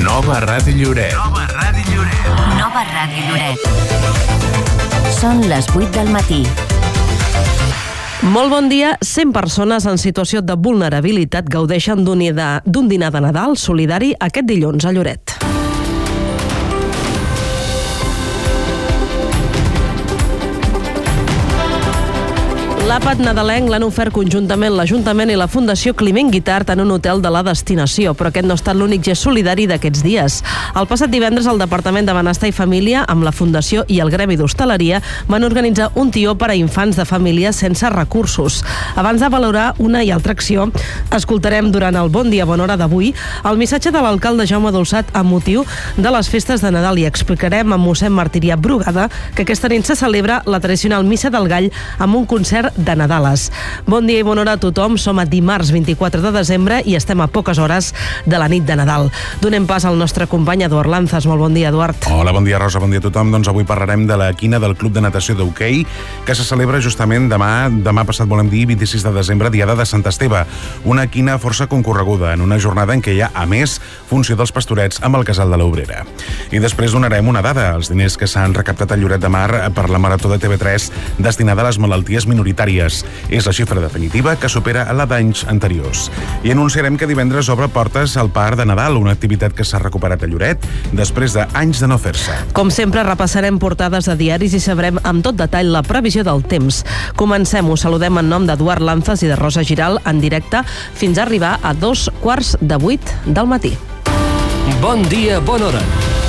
Nova Ràdio Lloret. Nova Ràdio Lloret. Nova Ràdio Lloret. Són les 8 del matí. Molt bon dia. 100 persones en situació de vulnerabilitat gaudeixen d'un dinar de Nadal solidari aquest dilluns a Lloret. L'àpat nadalenc l'han ofert conjuntament l'Ajuntament i la Fundació Climent Guitart en un hotel de la destinació, però aquest no ha estat l'únic gest solidari d'aquests dies. El passat divendres el Departament de Benestar i Família, amb la Fundació i el Gremi d'Hostaleria, van organitzar un tió per a infants de famílies sense recursos. Abans de valorar una i altra acció, escoltarem durant el Bon Dia, Bona Hora d'avui el missatge de l'alcalde Jaume Dolçat amb motiu de les festes de Nadal i explicarem amb mossèn Martirià Brugada que aquesta nit se celebra la tradicional Missa del Gall amb un concert de Nadales. Bon dia i bona hora a tothom. Som a dimarts 24 de desembre i estem a poques hores de la nit de Nadal. Donem pas al nostre company Eduard Lanzas. Molt bon dia, Eduard. Hola, bon dia, Rosa. Bon dia a tothom. Doncs avui parlarem de la quina del Club de Natació d'Hoquei, que se celebra justament demà passat, volem dir, 26 de desembre, diada de Sant Esteve. Una quina força concorreguda en una jornada en què hi ha, a més, funció dels Pastorets amb el Casal de l'Obrera. I després donarem una dada, els diners que s'han recaptat a Lloret de Mar per la Marató de TV3 destinada a les malalties minoritàries. És la xifra definitiva que supera la d'anys anteriors. I anunciarem que divendres obre portes al Parc de Nadal, una activitat que s'ha recuperat a Lloret després d'anys de no fer-se. Com sempre, repassarem portades de diaris i sabrem amb tot detall la previsió del temps. Comencem-ho. Saludem en nom d'Eduard Lanzas i de Rosa Giral en directe fins a arribar a 7:45 del matí. Bon dia, bona hora.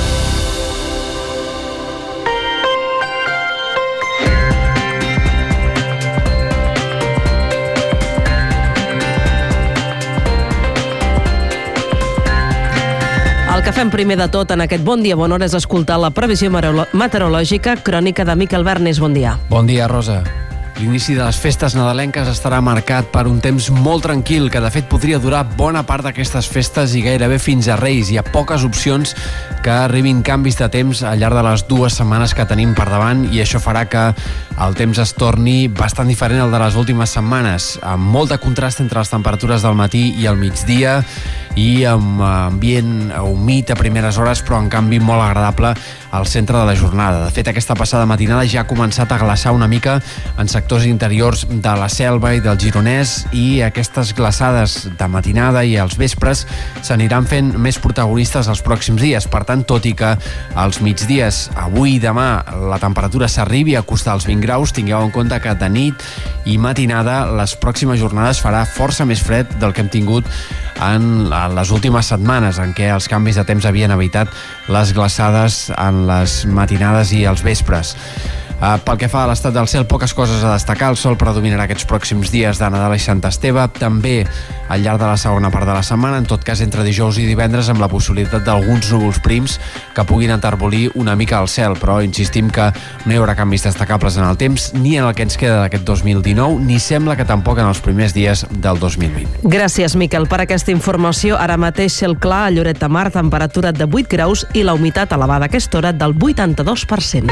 El que fem primer de tot en aquest Bon Dia, Bona Hora és escoltar la previsió meteorològica crònica de Miquel Bernis. Bon dia. Bon dia, Rosa. L'inici de les festes nadalenques estarà marcat per un temps molt tranquil, que de fet podria durar bona part d'aquestes festes i gairebé fins a Reis. Hi ha poques opcions que arribin canvis de temps al llarg de les 2 setmanes que tenim per davant i això farà que el temps es torni bastant diferent al de les últimes setmanes, amb molt de contrast entre les temperatures del matí i el migdia i amb ambient humit a primeres hores, però en canvi molt agradable al centre de la jornada. De fet, aquesta passada matinada ja ha començat a glaçar una mica en sectors interiors de la Selva i del Gironès i aquestes glaçades de matinada i als vespres s'aniran fent més protagonistes els pròxims dies. Per tant, tot i que als migdies, avui i demà, la temperatura s'arribi a acostar als 20 graus, tingueu en compte que de nit i matinada les pròximes jornades farà força més fred del que hem tingut en les últimes setmanes, en què els canvis de temps havien evitat les glaçades en les matinades i els vespres. Pel que fa a l'estat del cel, poques coses a destacar. El sol predominarà aquests pròxims dies de Nadal i Sant Esteve, també al llarg de la segona part de la setmana, en tot cas entre dijous i divendres, amb la possibilitat d'alguns núvols prims que puguin enterbolir una mica el cel, però insistim que no hi haurà canvis destacables en el temps, ni en el que ens queda d'aquest 2019, ni sembla que tampoc en els primers dies del 2020. Gràcies, Miquel, per aquesta informació. Ara mateix cel clar a Lloret de Mar, temperatura de 8 graus i la humitat elevada a aquesta hora del 82%.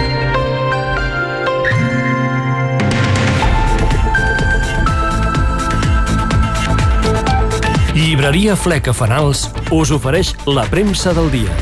Llibreria Fleca Fanals us ofereix la premsa del dia.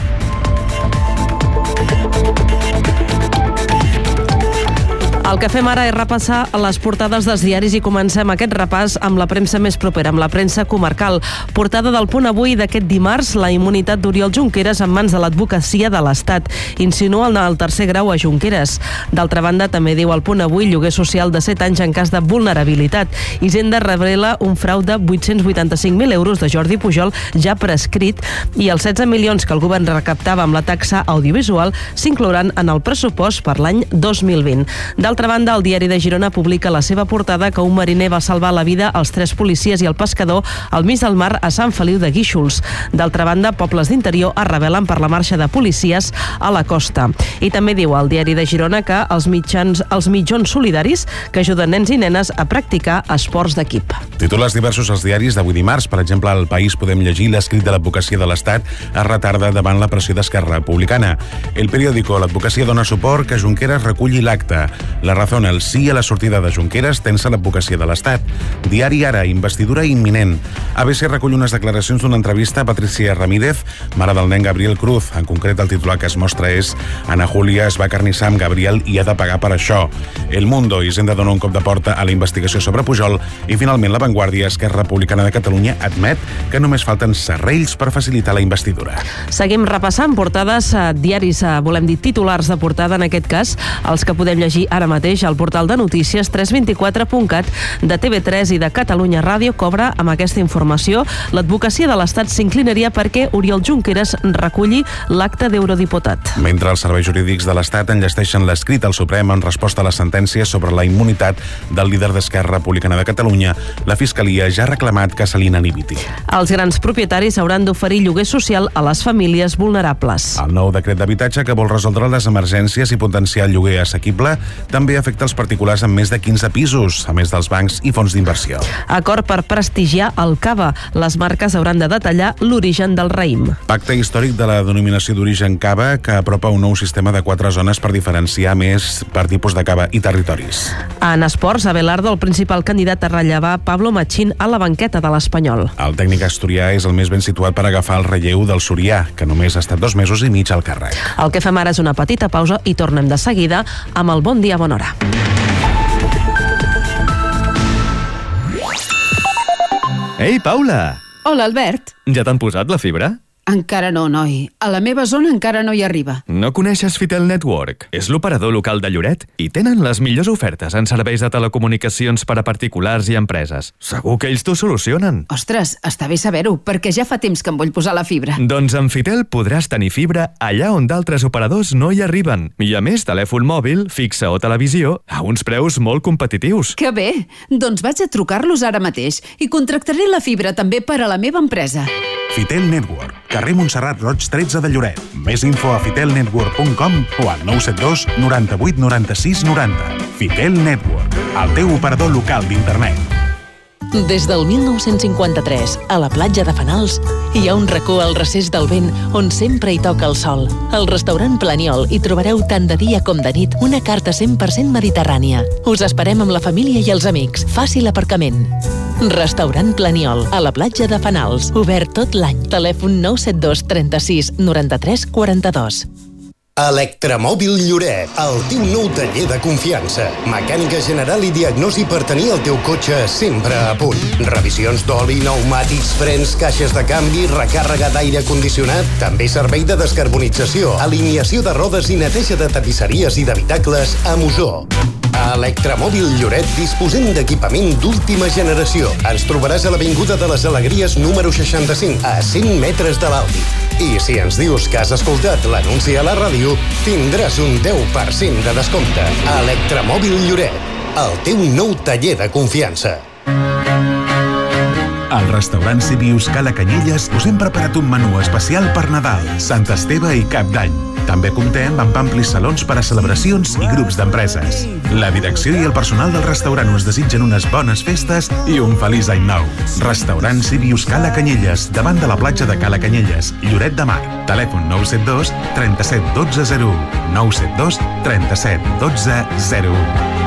El que fem ara és repassar les portades dels diaris i comencem aquest repàs amb la premsa més propera, amb la premsa comarcal. Portada del Punt Avui d'aquest dimarts, la immunitat d'Oriol Junqueras en mans de l'advocacia de l'Estat. Insinua el tercer grau a Junqueras. D'altra banda, també diu el Punt Avui lloguer social de 7 anys en cas de vulnerabilitat. Hisenda revela un frau de 885.000 euros de Jordi Pujol ja prescrit i els 16 milions que el govern recaptava amb la taxa audiovisual s'inclouran en el pressupost per l'any 2020. D'altra banda, el diari de Girona publica la seva portada que un mariner va salvar la vida als 3 policies i el pescador al mig del mar a Sant Feliu de Guíxols. D'altra banda, pobles d'interior es rebel·len per la marxa de policies a la costa. I també diu el diari de Girona que els mitjons solidaris que ajuden nens i nenes a practicar esports d'equip. Titulars diversos als diaris d'avui dimarts. Per exemple, al País podem llegir l'escrit de l'advocacia de l'Estat es retarda davant la pressió d'Esquerra Republicana. El periòdico, l'advocacia dona suport que Junqueras reculli l'acte. La Razón, el sí a la sortida de Junqueras tensa l'advocacia de l'Estat. Diari Ara, investidura imminent. ABC recull unes declaracions d'una entrevista a Patricia Ramírez, mare del nen Gabriel Cruz. En concret, el titular que es mostra és Ana Julia es va acarnissar amb Gabriel i ha de pagar per això. El Mundo, Hisenda dona un cop de porta a la investigació sobre Pujol i finalment La Vanguardia, Esquerra Republicana de Catalunya admet que només falten serrells per facilitar la investidura. Seguim repassant portades diaris, volem dir titulars de portada, en aquest cas, els que podem llegir ara mateix al portal de notícies 324.cat de TV3 i de Catalunya Ràdio. Cobra amb aquesta informació. L'advocacia de l'Estat s'inclinaria perquè Oriol Junqueras reculli l'acta d'eurodiputat. Mentre els serveis jurídics de l'Estat enllesteixen l'escrit al Suprem en resposta a la sentència sobre la immunitat del líder d'Esquerra Republicana de Catalunya, la Fiscalia ja ha reclamat que se l'inhibiti. Els grans propietaris hauran d'oferir lloguer social a les famílies vulnerables. El nou decret d'habitatge, que vol resoldre les emergències i potenciar el lloguer assequible, també afecta els particulars amb més de 15 pisos, a més dels bancs i fons d'inversió. Acord per prestigiar el cava. Les marques hauran de detallar l'origen del raïm. Pacte històric de la denominació d'origen cava, que apropa un nou sistema de 4 zones per diferenciar més per tipus de cava i territoris. En esports, Abelardo, el principal candidat a rellevar Pablo Machín a la banqueta de l'Espanyol. El tècnic asturià és el més ben situat per agafar el relleu del Sorià, que només ha estat 2 mesos i mig al càrrec. El que fem ara és una petita pausa i tornem de seguida amb el Bon Dia, Bona Hora. Ei, Paula! Hola, Albert. Ja t'han posat la fibra? Encara no, noi. A la meva zona encara no hi arriba. No coneixes Fitel Network? És l'operador local de Lloret i tenen les millors ofertes en serveis de telecomunicacions per a particulars i empreses. Segur que ells t'ho solucionen. Ostres, està bé saber-ho, perquè ja fa temps que em vull posar la fibra. Doncs amb Fitel podràs tenir fibra allà on d'altres operadors no hi arriben. I a més, telèfon mòbil, fixe o televisió, a uns preus molt competitius. Que bé! Doncs vaig a trucar-los ara mateix i contractaré la fibra també per a la meva empresa. Fitel Network, carrer Montserrat Roig 13 de Lloret. Més info a fitelnetwork.com o al 972 98 96 90. Fitel Network, el teu operador local d'internet. Des del 1953, a la platja de Fanals, hi ha un racó al recés del vent on sempre hi toca el sol. Al restaurant Planiol hi trobareu tant de dia com de nit una carta 100% mediterrània. Us esperem amb la família i els amics. Fàcil aparcament. Restaurant Planiol, a la platja de Fanals. Obert tot l'any. Telèfon 972 36 93 42. Electromòbil Lloret, el teu nou taller de confiança. Mecànica general i diagnosi per tenir el teu cotxe sempre a punt. Revisions d'oli, pneumàtics, frens, caixes de canvi, recàrrega d'aire condicionat, també servei de descarbonització, alineació de rodes i neteja de tapisseries i d'habitacles a Mosó. A Electromòbil Lloret disposem d'equipament d'última generació. Ens trobaràs a l'Avinguda de les Alegries número 65, a 100 metres de l'Aldi. I si ens dius que has escoltat l'anunci a la ràdio, tindràs un 10% de descompte. Electromòbil Lloret, el teu nou taller de confiança. Al restaurant Sibius Cala Canyelles us hem preparat un menú especial per Nadal, Sant Esteve i Cap d'Any. També comptem amb amplis salons per a celebracions i grups d'empreses. La direcció i el personal del restaurant us desitgen unes bones festes i un feliç any nou. Restaurant Sibius Cala Canyelles, davant de la platja de Cala Canyelles, Lloret de Mar. Telèfon 972 37 12 01. 972 37 12 01.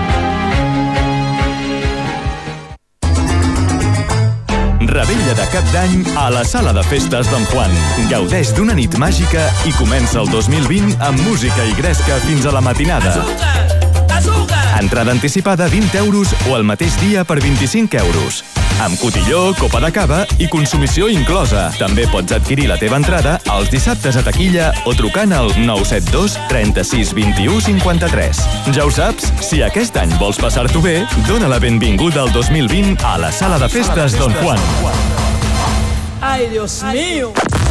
Revetlla de Cap d'Any a la Sala de Festes Don Juan. Gaudeix d'una nit màgica i comença el 2020 amb música i gresca fins a la matinada. Entrada anticipada 20 euros o el mateix dia per 25 euros. Amb cotilló, copa de cava i consumició inclosa. També pots adquirir la teva entrada els dissabtes a taquilla o trucant al 972 36 21 53. Ja ho saps, si aquest any vols passar-t'ho bé, dona la benvinguda al 2020 a la Sala de Festes Don Juan. Ai, Dios mío!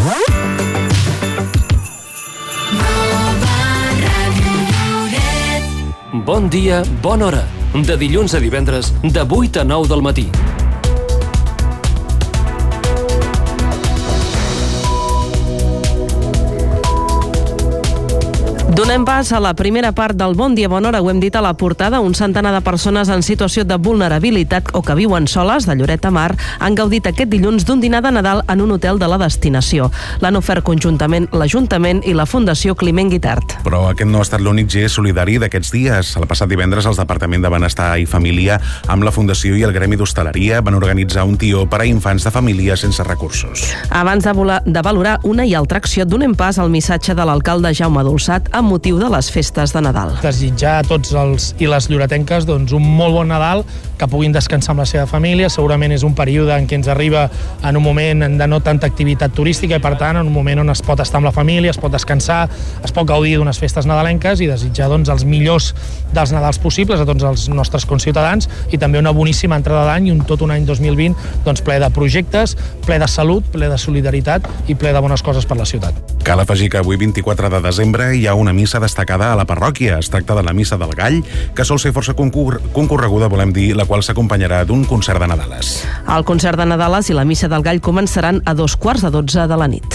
Bon dia, bona hora. De dilluns a divendres, de 8 a 9 del matí. Donem Donem pas a la primera part del Bon Dia, Bona Hora. Ho hem dit a la portada. Un centenar de persones en situació de vulnerabilitat o que viuen soles de Lloret de Mar han gaudit aquest dilluns d'un dinar de Nadal en un hotel de la destinació. L'han ofert conjuntament l'Ajuntament i la Fundació Climent Guitart. Però aquest no ha estat l'únic gest solidari d'aquests dies. El passat divendres, els Departament de Benestar i Família, amb la Fundació i el Gremi d'Hostaleria, van organitzar un tió per a infants de famílies sense recursos. Abans de valorar una i altra acció, donem pas al missatge de l'alcalde Jaume Dolçat amb motiu de les festes de Nadal. Desitjar a tots els i les lloretenques un molt bon Nadal, que puguin descansar amb la seva família. Segurament és un període en què ens arriba en un moment de no tanta activitat turística i, per tant, en un moment on es pot estar amb la família, es pot descansar, es pot gaudir d'unes festes nadalenques i desitjar els millors dels Nadals possibles a tots els nostres conciutadans i també una boníssima entrada d'any i tot un any 2020 ple de projectes, ple de salut, ple de solidaritat i ple de bones coses per la ciutat. Cal afegir que avui, 24 de desembre, hi ha una missa destacada a la parròquia. Es tracta de la Missa del Gall, que sol ser força concorreguda, volem dir, la qual s'acompanyarà d'un concert de Nadales. El concert de Nadales i la Missa del Gall començaran a 2:15 de la nit.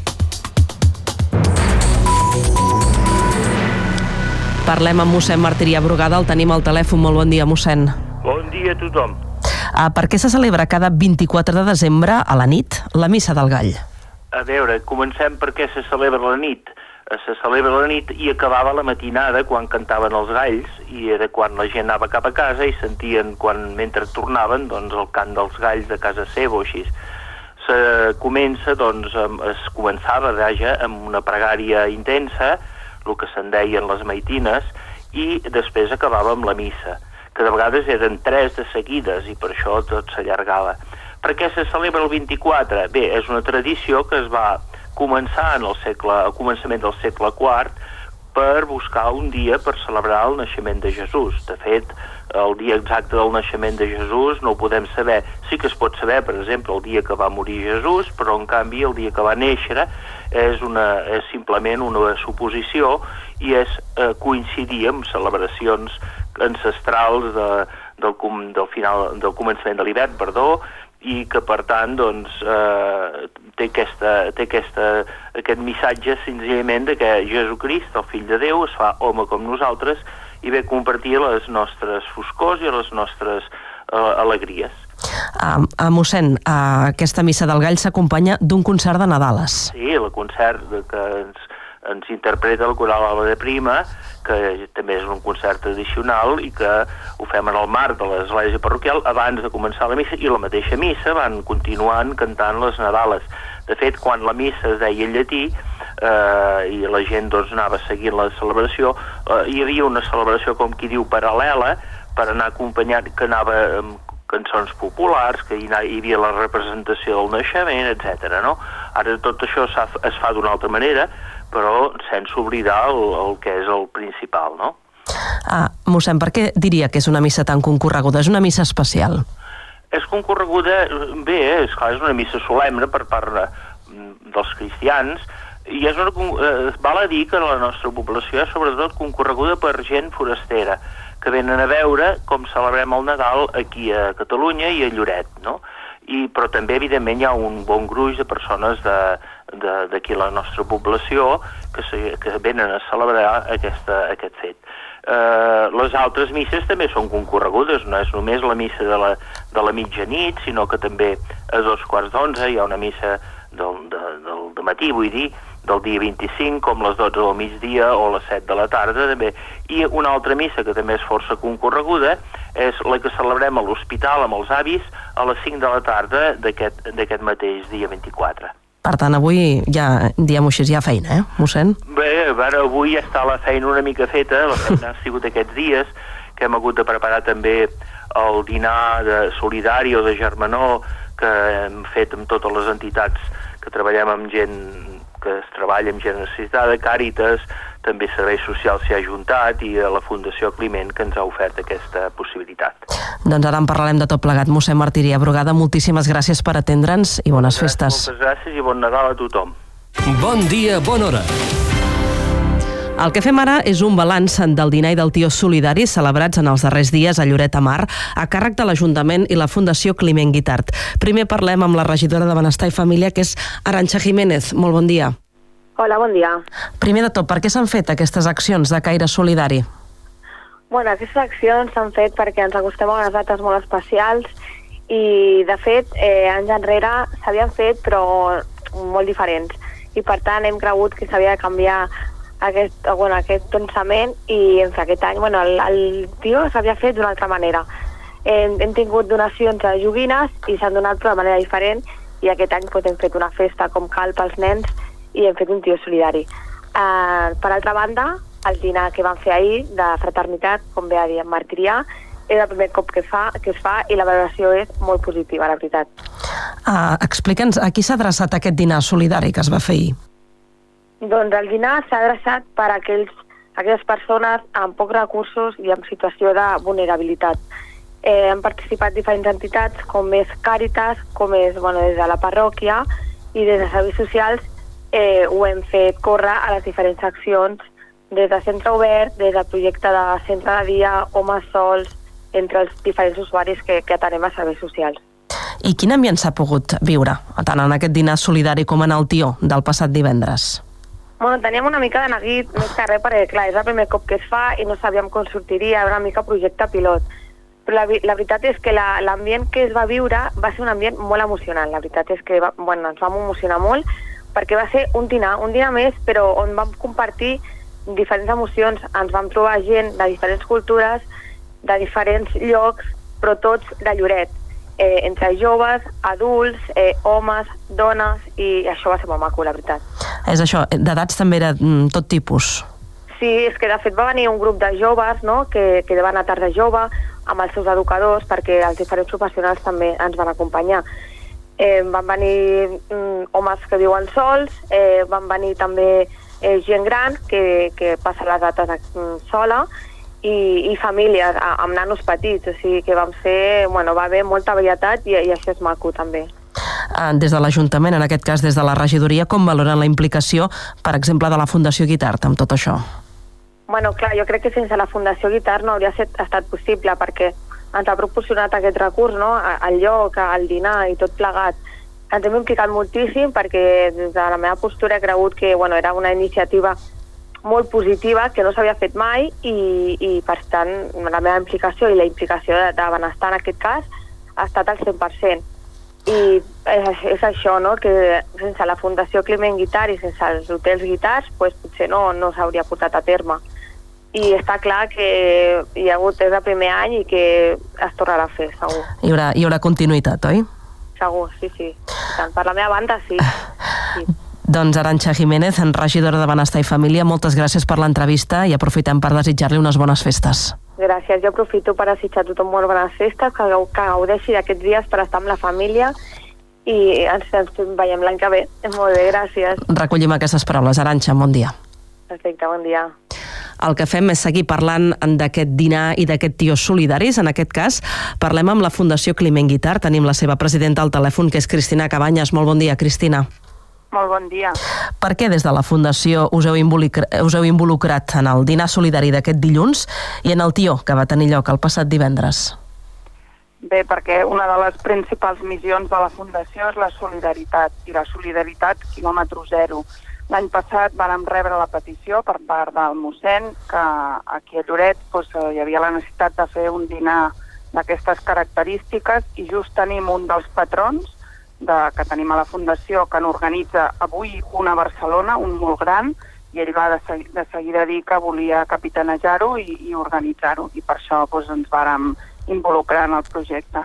Parlem amb mossèn Martirià Brugada, el tenim al telèfon. Molt bon dia, mossèn. Bon dia a tothom. Per què se celebra cada 24 de desembre a la nit la Missa del Gall? A veure, comencem per què se celebra la nit. Se celebra la nit i acabava la matinada quan cantaven els galls i era quan la gent anava cap a casa i sentien, mentre tornaven, el cant dels galls de casa seva o així. Es començava amb una pregària intensa, el que se'n deien les maitines, i després acabava amb la missa, que de vegades eren 3 de seguides i per això tot s'allargava. Per què se celebra el 24? Bé, és una tradició que es va començar al començament del segle IV per buscar un dia per celebrar el naixement de Jesús. De fet, el dia exacte del naixement de Jesús no ho podem saber. Sí que es pot saber, per exemple, el dia que va morir Jesús, però en canvi el dia que va néixer és simplement una suposició i és coincidir amb celebracions ancestrals del començament de l'hivern, i que, per tant, té aquest missatge senzillament de que Jesucrist, el fill de Déu, es fa home com nosaltres i ve a compartir les nostres foscors i les nostres alegries. Mossèn, aquesta Missa del Gall s'acompanya d'un concert de Nadales. Sí, el concert que ens interpreta el Coral Alba de Prima, que també és un concert tradicional i que ho fem en el marc de l'església parroquial abans de començar la missa, i la mateixa missa van continuant cantant les Nadales. De fet, quan la missa es deia en llatí i la gent anava seguint la celebració, hi havia una celebració, com qui diu, paral·lela, per anar acompanyant, que anava amb cançons populars, que hi havia la representació del naixement, etc. Ara tot això es fa d'una altra manera, però sense oblidar el que és el principal, no? Mossèn, per què diria que és una missa tan concorreguda? És una missa especial. És concorreguda, bé, és una missa solemne per part dels cristians, i val a dir que la nostra població és sobretot concorreguda per gent forastera, que venen a veure com celebrem el Nadal aquí a Catalunya i a Lloret, no? Però també, evidentment, hi ha un bon gruix de persones d'aquí la nostra població que venen a celebrar aquest fet. Les altres misses també són concorregudes, no és només la missa de la mitjanit, sinó que també a 11:15 hi ha una missa del matí, vull dir, del dia 25, com les 12 del migdia o les 7 de la tarda també. I una altra missa que també és força concorreguda és la que celebrem a l'hospital amb els avis a les 5 de la tarda d'aquest mateix dia 24. Per tant, avui, diguem-ho així, hi ha feina, mossèn? Bé, avui ja està la feina una mica feta, la feina ha sigut aquests dies, que hem hagut de preparar també el dinar solidari o de germanor que hem fet amb totes les entitats que treballem amb gent que es treballa amb gent necessitada, Càritas, també Serveis Socials s'hi ha ajuntat i la Fundació Climent, que ens ha ofert aquesta possibilitat. Doncs ara en parlarem de tot plegat. Mossèn Martirià Brugada, moltíssimes gràcies per atendre'ns i bones festes. Moltes gràcies i bon Nadal a tothom. Bon dia, bona hora. El que fem ara és un balanç del dinar i del tió solidari celebrats en els darrers dies a Lloret de Mar a càrrec de l'Ajuntament i la Fundació Climent Guitart. Primer parlem amb la regidora de Benestar i Família, que és Arantxa Jiménez. Molt bon dia. Hola, bon dia. Primer de tot, per què s'han fet aquestes accions de caire solidari? Bueno, aquestes accions s'han fet perquè ens acostem a unes dates molt especials i, de fet, anys enrere s'havien fet, però molt diferents. I, per tant, hem cregut que s'havia de canviar aquest pensament i aquest any, el tio s'havia fet d'una altra manera. Hem tingut donacions a joguines i s'han donat de manera diferent i aquest any hem fet una festa com cal pels nens i hem fet un tio solidari. Per altra banda, el dinar que vam fer ahir de fraternitat, com bé ha dit en Martirià, és el primer cop que es fa i la valoració és molt positiva, la veritat. Explica'ns, a qui s'ha adreçat aquest dinar solidari que es va fer ahir? Doncs el dinar s'ha adreçat per a aquelles persones amb pocs recursos i en situació de vulnerabilitat. Han participat diferents entitats com és Càritas, com és des de la parròquia i des de serveis socials ho hem fet córrer a les diferents accions des de centre obert, des del projecte de centre de dia, homes sols, entre els diferents usuaris que atenem a serveis socials. I quin ambient s'ha pogut viure, tant en aquest dinar solidari com en el tió del passat divendres? Teníem una mica de neguit més que res perquè, clar, és el primer cop que es fa i no sabíem com sortiria, era una mica projecte pilot. Però la veritat és que l'ambient que es va viure va ser un ambient molt emocionant. La veritat és que ens vam emocionar molt perquè va ser un dinar més, però on vam compartir diferents emocions. Ens vam trobar gent de diferents cultures, de diferents llocs, però tots de Lloret. Entre joves, adults, homes, dones, i això va ser molt maco, la veritat. És això, d'edats també era tot tipus? Sí, és que de fet va venir un grup de joves, no?, que van a tarda jove, amb els seus educadors, perquè els diferents professionals també ens van acompanyar. Van venir homes que viuen sols, van venir també gent gran que passa les dates sola, i famílies amb nanos petits, o sigui que va haver molta varietat i això és maco també. Des de l'Ajuntament, en aquest cas des de la regidoria, com valoren la implicació, per exemple, de la Fundació Guitart amb tot això? Clar, jo crec que sense la Fundació Guitart no hauria estat possible perquè ens ha proporcionat aquest recurs, no?, el lloc, el dinar i tot plegat. Ens hem implicat moltíssim perquè des de la meva postura he cregut que era una iniciativa molt positiva, que no s'havia fet mai i per tant la meva implicació i la implicació de benestar en aquest cas ha estat al 100%. I és això, no?, que sense la Fundació Climent Guitart i sense els hotels Guitars potser no s'hauria portat a terme. I està clar que és el primer any i que es tornarà a fer, segur. Hi haurà continuïtat, oi? Segur, sí. Tant per la meva banda, sí. Doncs Arantxa Jiménez, regidora de Benestar i Família, moltes gràcies per l'entrevista i aprofitem per desitjar-li unes bones festes. Gràcies, jo aprofito per desitjar a tothom molt bones festes, que gaudeixi d'aquests dies per estar amb la família i ens veiem l'any que ve. Molt bé, gràcies. Recollim aquestes paraules. Arantxa, bon dia. Perfecte, bon dia. El que fem és seguir parlant d'aquest dinar i d'aquest tios solidaris. En aquest cas, parlem amb la Fundació Climent Guitart. Tenim la seva presidenta al telèfon, que és Cristina Cabanyes. Molt bon dia, Cristina. Molt bon dia. Per què des de la Fundació us heu involucrat en el dinar solidari d'aquest dilluns i en el tió que va tenir lloc el passat divendres? Bé, perquè una de les principals missions de la Fundació és la solidaritat, i la solidaritat quilòmetre zero. L'any passat vàrem rebre la petició per part del mossèn que aquí a Lloret hi havia la necessitat de fer un dinar d'aquestes característiques i just tenim un dels patrons que tenim a la Fundació que n'organitza avui una a Barcelona, un molt gran, i ell va de seguida dir que volia capitanejar-ho i organitzar-ho, i per això ens vàrem involucrar en el projecte.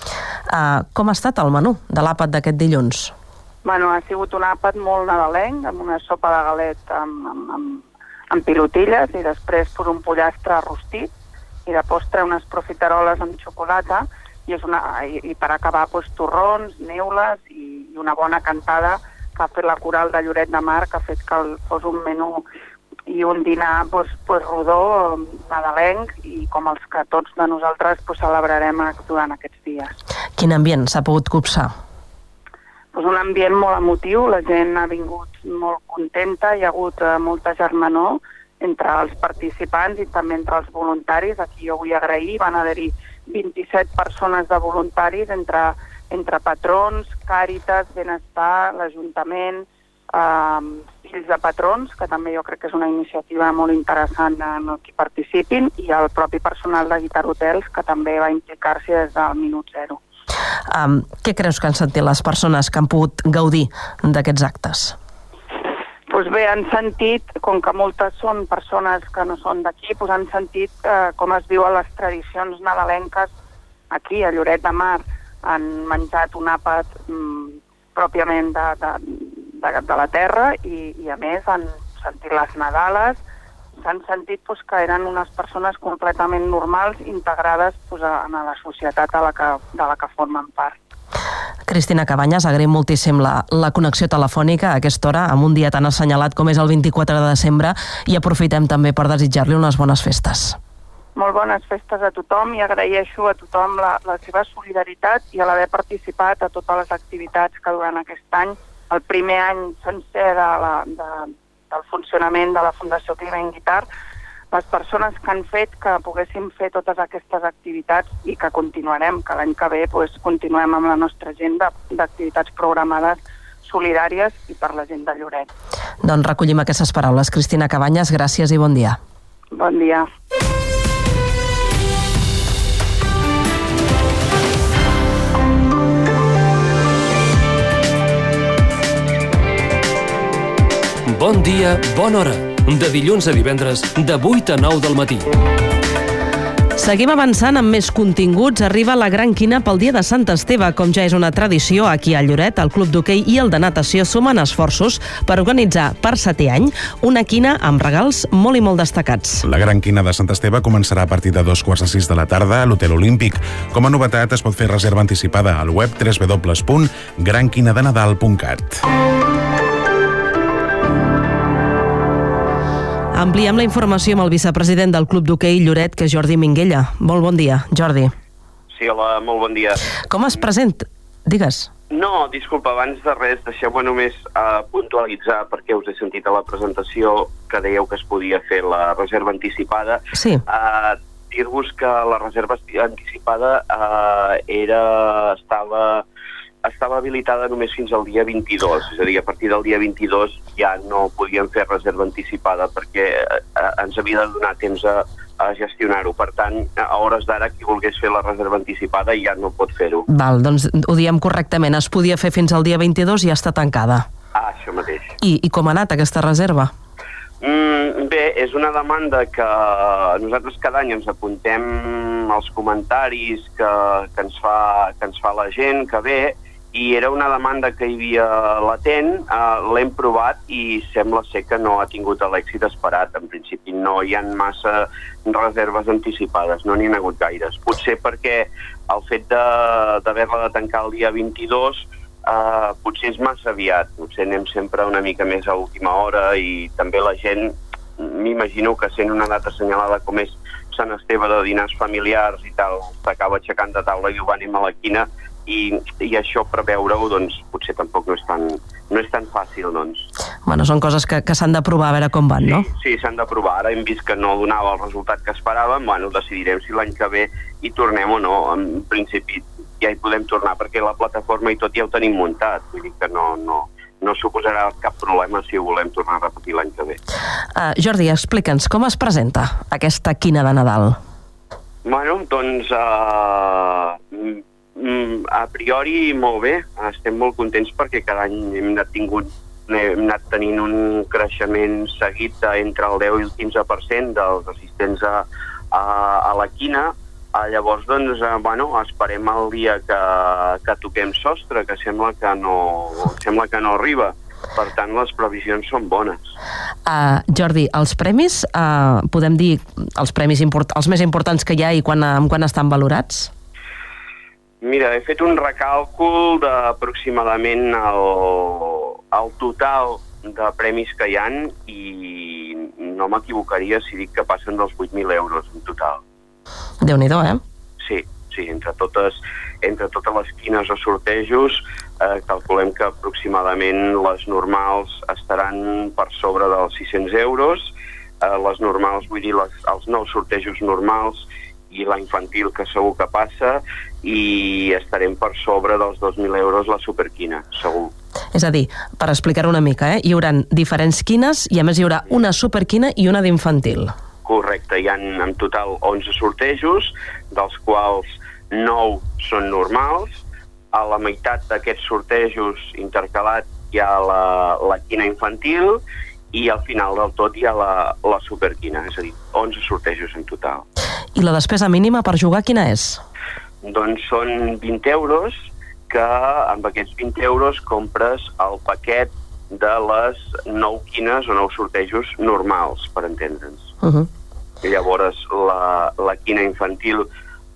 Com ha estat el menú de l'àpat d'aquest dilluns? Ha sigut un àpat molt nadalenc, amb una sopa de galet amb pilotilles i després un pollastre rostit i de postre unes profiteroles amb xocolata i per acabar torrons, neules i una bona cantada que ha fet la Coral de Lloret de Mar, que ha fet que fos un menú i un dinar rodó, nadalenc, i com els que tots de nosaltres celebrarem durant aquests dies. Quin ambient s'ha pogut copsar? Un ambient molt emotiu, la gent ha vingut molt contenta, hi ha hagut molta germanor entre els participants i també entre els voluntaris. Aquí jo vull agrair, van haver-hi 27 persones de voluntaris entre patrons, Càritas, Benestar, l'Ajuntament, fills de patrons, que també jo crec que és una iniciativa molt interessant en el que participin, i el propi personal de Guitar Hotels, que també va implicar-s'hi des del minut zero. Què creus que han sentit les persones que han pogut gaudir d'aquests actes? Doncs bé, han sentit, com que moltes són persones que no són d'aquí, doncs han sentit com es viuen les tradicions nadalenques aquí, a Lloret de Mar. Han menjat un àpat pròpiament de la terra i a més han sentit les Nadales, s'han sentit que eren unes persones completament normals, integrades en la societat de la que formen part. Cristina Cabanyes, agraïm moltíssim la connexió telefònica a aquesta hora, amb un dia tan assenyalat com és el 24 de desembre, i aprofitem també per desitjar-li unes bones festes. Molt bones festes a tothom i agraeixo a tothom la seva solidaritat i a l'haver participat a totes les activitats que durant aquest any, el primer any sencer del funcionament de la Fundació Climent Guitar, les persones que han fet que poguéssim fer totes aquestes activitats i que continuarem, que l'any que ve continuem amb la nostra agenda d'activitats programades solidàries i per la gent de Lloret. Doncs recollim aquestes paraules. Cristina Cabanyes, gràcies i bon dia. Bon dia. Bon dia, bona hora. De dilluns a divendres, de 8 a 9 del matí. Seguim avançant amb més continguts. Arriba la Gran Quina pel dia de Sant Esteve. Com ja és una tradició, aquí a Lloret, el Club d'Hoquei i el de Natació sumen esforços per organitzar per 7è any una quina amb regals molt i molt destacats. La Gran Quina de Sant Esteve començarà a partir de 2:45 de la tarda a l'Hotel Olímpic. Com a novetat, es pot fer reserva anticipada al web www.granquinadenadal.cat. Ampliem la informació amb el vicepresident del Club d'Hoquei Lloret, que és Jordi Minguella. Molt bon dia, Jordi. Sí, hola, molt bon dia. Com es presenta? Digues. No, disculpa, abans de res, deixeu-me només puntualitzar, perquè us he sentit a la presentació que dèieu que es podia fer la reserva anticipada. Sí. Dir-vos que la reserva anticipada estava habilitada només fins al dia 22, és a dir, a partir del dia 22 ja no podíem fer reserva anticipada perquè ens havia de donar temps a gestionar-ho. Per tant, a hores d'ara, qui volgués fer la reserva anticipada ja no pot fer-ho. Val, doncs ho diem correctament. Es podia fer fins al dia 22 i ja està tancada. Això mateix. I com ha anat aquesta reserva? Bé, és una demanda que nosaltres cada any ens apuntem als comentaris que ens fa la gent que ve, i era una demanda que hi havia latent, l'hem provat i sembla ser que no ha tingut l'èxit esperat. En principi no hi ha massa reserves anticipades, no n'hi ha hagut gaires. Potser perquè el fet d'haver-la de tancar el dia 22 potser és massa aviat, potser anem sempre una mica més a última hora i també la gent, m'imagino que sent una data assenyalada com és Sant Esteve de dinars familiars i tal, s'acaba aixecant de taula i ho anem a la quina i això preveure-ho doncs potser tampoc no és tan fàcil, doncs. Bueno, són coses que s'han de provar a veure com van, no? Sí, s'han de provar. Ara hem vist que no donava el resultat que esperàvem, bueno, decidirem si l'any que ve hi tornem o no. En principi ja hi podem tornar perquè la plataforma i tot ja ho tenim muntat, vull dir que no suposarà cap problema si ho volem tornar a repetir l'any que ve. Jordi, explica'ns, com es presenta aquesta quina de Nadal? Bueno, doncs a priori molt bé, estem molt contents perquè cada any hem anat tenint un creixement seguit entre el 10 i el 15% dels assistents a la quina. Llavors, doncs, esperem el dia que toquem sostre, que sembla que no arriba. Per tant, les previsions són bones. Jordi, els premis, podem dir els premis els més importants que hi ha i quan estan valorats? Mira, he fet un recàlcul d'aproximadament el total de premis que hi ha i no m'equivocaria si dic que passen dels 8.000 euros en total. Déu-n'hi-do, Sí, entre totes les quines o sortejos calculem que aproximadament les normals estaran per sobre dels 600 euros, les normals, vull dir, els 9 sortejos normals i la infantil, que segur que passa, i estarem per sobre dels 2.000 euros la superquina, segur. És a dir, per explicar-ho una mica, hi haurà diferents quines i a més hi haurà una superquina i una d'infantil. Correcte, hi ha en total 11 sortejos, dels quals 9 són normals. A la meitat d'aquests sortejos intercalat hi ha la quina infantil i al final del tot hi ha la superquina, és a dir, 11 sortejos en total. I la despesa mínima per jugar quina és? Doncs són 20 euros, que amb aquests 20 euros compres el paquet de les 9 quines o 9 sortejos normals, per entendre'ns. Llavors, la quina infantil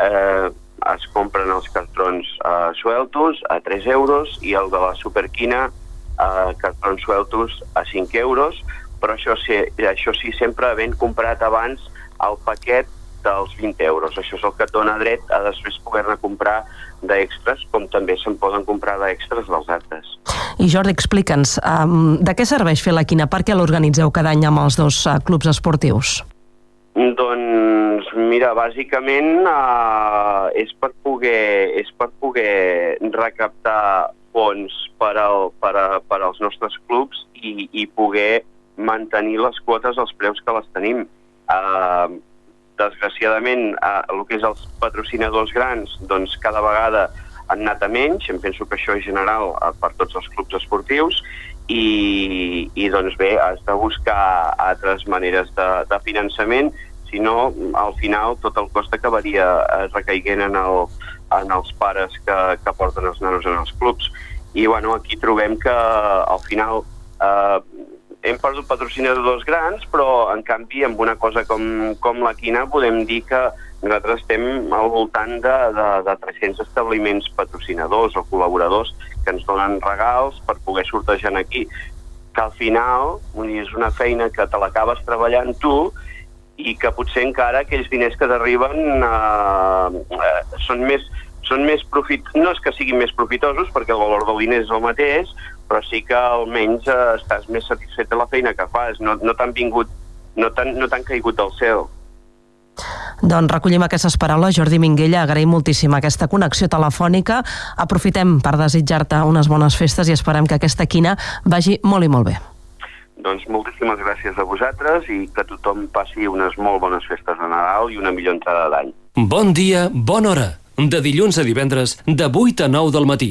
es compren els cartrons sueltos a 3 euros i el de la superquina cartrons sueltos a 5 euros, però això sí, sempre havent comprat abans el paquet dels 20 euros. Això és el que et dona dret a després poder-ne comprar d'extras, com també se'n poden comprar d'extras dels altres. I Jordi, explica'ns, de què serveix fer la quina? Per què l'organitzeu cada any amb els dos clubs esportius? Doncs, mira, bàsicament és per poder recaptar fons per als nostres clubs i poder mantenir les quotes als preus que les tenim. Desgraciadament, el que és els patrocinadors grans, doncs cada vegada han anat a menys, em penso que això és general per tots els clubs esportius, i doncs bé, has de buscar altres maneres de finançament, si no, al final tot el cost acabaria recaiguent en els pares que porten els nanos en els clubs. I bueno, aquí trobem que al final hem perdut patrocinadors grans, però en canvi amb una cosa com la quina podem dir que nosaltres estem al voltant de 300 establiments patrocinadors o col·laboradors que ens donen regals per poder sortejar aquí, que al final és una feina que te l'acabes treballant tu i que potser encara aquells diners que t'arriben són més no és que siguin més profitosos perquè el valor del diner és el mateix, però sí que almenys estàs més satisfet de la feina que fas, no t'han caigut del cel. Doncs recollim aquestes paraules. Jordi Minguella, agraïm moltíssim aquesta connexió telefònica. Aprofitem per desitjar-te unes bones festes i esperem que aquesta quina vagi molt i molt bé. Doncs moltíssimes gràcies a vosaltres i que tothom passi unes molt bones festes de Nadal i una millor entrada d'any. Bon dia, bona hora. De dilluns a divendres, de 8 a 9 del matí.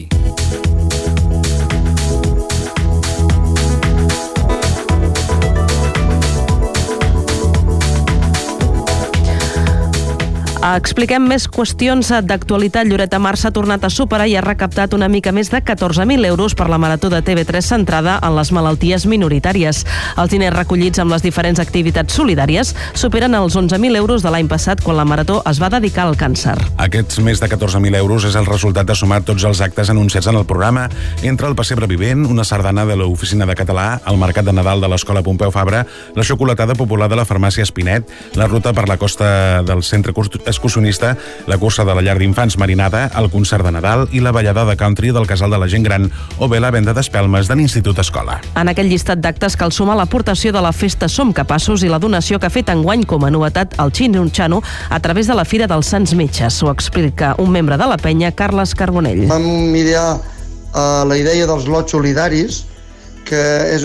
Expliquem més qüestions d'actualitat. Lloret de Mar s'ha tornat a superar i ha recaptat una mica més de 14.000 euros per la marató de TV3 centrada en les malalties minoritàries. Els diners recollits amb les diferents activitats solidàries superen els 11.000 euros de l'any passat, quan la marató es va dedicar al càncer. Aquests més de 14.000 euros és el resultat de sumar tots els actes anunciats en el programa, entre el pessebre vivent, una sardana de l'Oficina de Català, el Mercat de Nadal de l'Escola Pompeu Fabra, la xocolatada popular de la Farmàcia Espinet, la ruta per la costa del centre excursionista, la cursa de la llar d'infants Marinada, el concert de Nadal i la ballada de country del Casal de la Gent Gran o bé la venda d'espelmes de l'Institut Escola. En aquell llistat d'actes cal sumar l'aportació de la Festa Som Capaços i la donació que ha fet enguany com a novetat el Xinunxano a través de la Fira dels Sants Metges. Ho explica un membre de la penya, Carles Carbonell. Vam idear la idea dels lots solidaris, que és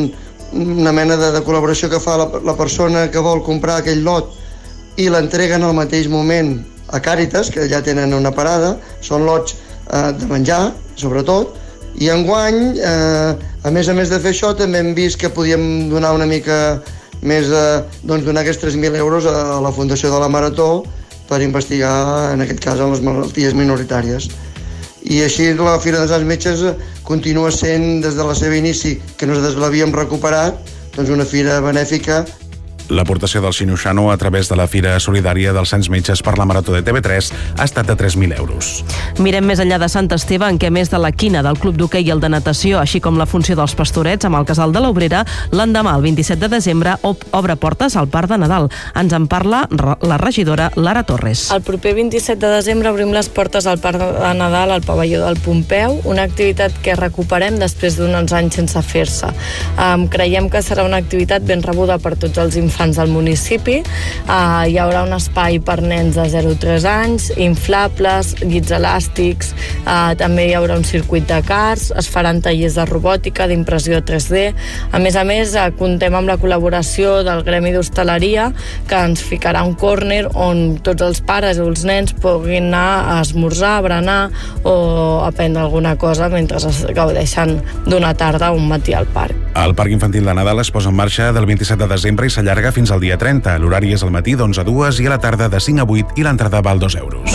una mena de col·laboració que fa la persona que vol comprar aquell lot i l'entreguen al mateix moment a Càritas, que ja tenen una parada. Són lots de menjar, sobretot, i enguany, a més de fer això, també hem vist que podíem donar una mica més, donar aquests 3.000 euros a la Fundació de la Marató per investigar, en aquest cas, les malalties minoritàries. I així la Fira dels Sants Metges continua sent, des de la seva inici, que nosaltres l'havíem recuperat, doncs una fira benèfica. L'aportació del Xinunxano a través de la Fira Solidària dels Sants Metges per la Marató de TV3 ha estat de 3.000 euros. Mirem més enllà de Sant Esteve, en què més de la quina del Club d'Hoquei i el de natació, així com la funció dels Pastorets amb el Casal de l'Obrera, l'endemà, el 27 de desembre, obre portes al Parc de Nadal. Ens en parla la regidora Lara Torres. El proper 27 de desembre obrim les portes al Parc de Nadal al pavelló del Pompeu, una activitat que recuperem després d'uns anys sense fer-se. Creiem que serà una activitat ben rebuda per tots els infants infants del municipi. Hi haurà un espai per nens de 0 a 3 anys, inflables, llits elàstics, també hi haurà un circuit de karts, es faran tallers de robòtica, d'impressió 3D. A més, comptem amb la col·laboració del Gremi d'Hostaleria, que ens ficarà un córner on tots els pares i els nens puguin anar a esmorzar, a berenar o a prendre alguna cosa mentre es gaudeixen d'una tarda o un matí al parc. El Parc Infantil de Nadal es posa en marxa del 27 de desembre i s'allarga fins al dia 30. L'horari és al matí d'11 a 2 i a la tarda de 5 a 8 i l'entrada val 2 euros.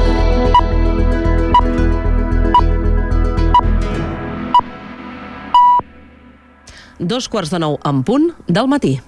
Dos quarts de 9 en punt del matí.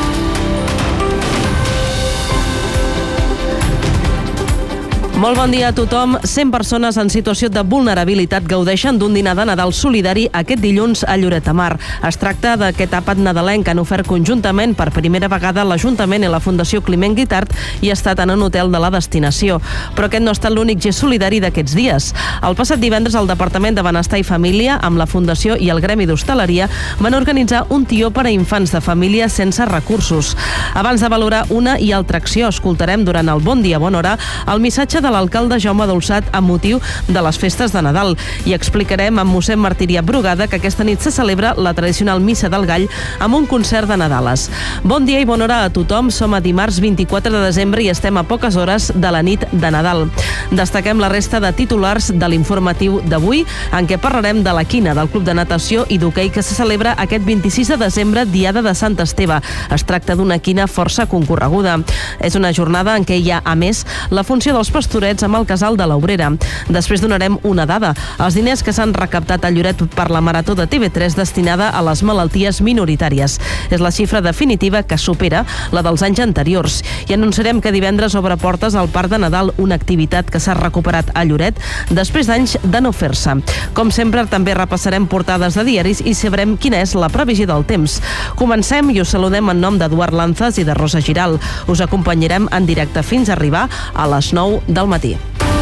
Molt bon dia a tothom. 100 persones en situació de vulnerabilitat gaudeixen d'un dinar de Nadal solidari aquest dilluns a Lloret de Mar. Es tracta d'aquest àpat nadalenc que han ofert conjuntament per primera vegada l'Ajuntament i la Fundació Climent Guitart i ha estat en un hotel de la destinació. Però aquest no ha estat l'únic gest solidari d'aquests dies. El passat divendres el Departament de Benestar i Família, amb la Fundació i el Gremi d'Hostaleria, van organitzar un tió per a infants de família sense recursos. Abans de valorar una i altra acció, escoltarem durant el Bon Dia, Bona Hora el missatge de l'alcalde Jaume Dolçat amb motiu de les festes de Nadal i explicarem amb mossèn Martirià Brugada que aquesta nit se celebra la tradicional Missa del Gall amb un concert de Nadales. Bon dia i bona hora a tothom. Som a dimarts 24 de desembre i estem a poques hores de la nit de Nadal. Destaquem la resta de titulars de l'informatiu d'avui, en què parlarem de la quina del Club de Natació i d'Hoquei que se celebra aquest 26 de desembre, diada de Sant Esteve. Es tracta d'una quina força concorreguda. És una jornada en què hi ha, a més, la funció dels pastorets amb el casal de l'Obrera. Després donarem una dada. Els diners que s'han recaptat a Lloret per la Marató de TV3 destinada a les malalties minoritàries. És la xifra definitiva que supera la dels anys anteriors. I anunciarem que divendres obre portes al Parc de Nadal, una activitat que s'ha recuperat a Lloret després d'anys de no fer-se. Com sempre, també repassarem portades de diaris i sabrem quina és la previsió del temps. Comencem i us saludem en nom d'Eduard Lanzas i de Rosa Giral. Us acompanyarem en directe fins a arribar a les 9 del matí.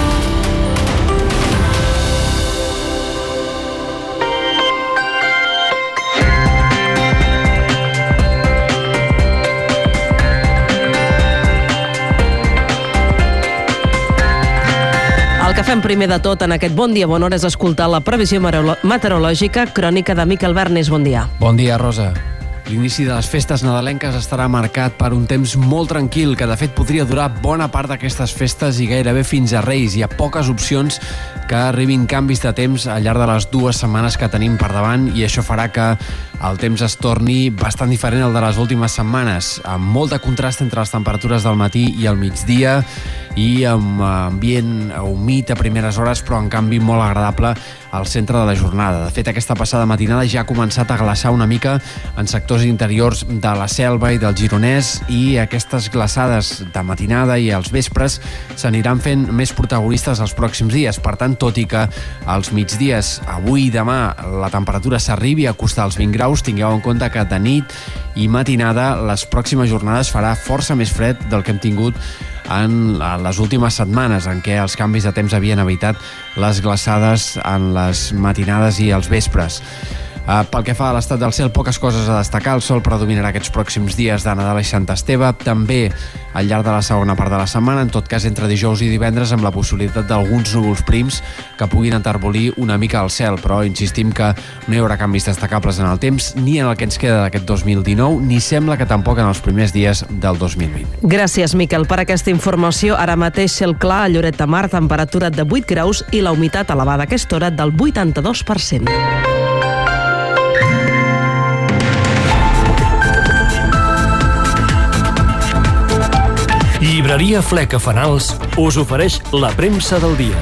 El que fem primer de tot en aquest Bon Dia, Bona Hora és escoltar la previsió meteorològica crònica de Miquel Bernis. Bon dia. Bon dia, Rosa. L'inici de les festes nadalenques estarà marcat per un temps molt tranquil, que de fet podria durar bona part d'aquestes festes i gairebé fins a Reis. Hi ha poques opcions que arribin canvis de temps al llarg de les 2 setmanes que tenim per davant i això farà que el temps es torni bastant diferent al de les últimes setmanes, amb molt de contrast entre les temperatures del matí i el migdia i amb ambient humit a primeres hores, però en canvi molt agradable al centre de la jornada. De fet, aquesta passada matinada ja ha començat a glaçar una mica en sectors interiors de la Selva i del Gironès i aquestes glaçades de matinada i als vespres s'aniran fent més protagonistes els pròxims dies. Per tant, tot i que als migdies, avui i demà, la temperatura s'arribi a acostar als 20 graus, tingueu en compte que de nit i matinada les pròximes jornades farà força més fred del que hem tingut en les últimes setmanes, en què els canvis de temps havien evitat les glaçades en les matinades i els vespres. Pel que fa a l'estat del cel, poques coses a destacar. El sol predominarà aquests pròxims dies de Nadal i Sant Esteve, també al llarg de la segona part de la setmana, en tot cas entre dijous i divendres, amb la possibilitat d'alguns núvols prims que puguin enterbolir una mica el cel, però insistim que no hi haurà canvis destacables en el temps, ni en el que ens queda d'aquest 2019, ni sembla que tampoc en els primers dies del 2020. Gràcies, Miquel, per aquesta informació. Ara mateix cel clar a Lloret de Mar, temperatura de 8 graus i la humitat elevada a aquesta hora del 82%. Llibreria Fleca Fanals us ofereix la premsa del dia.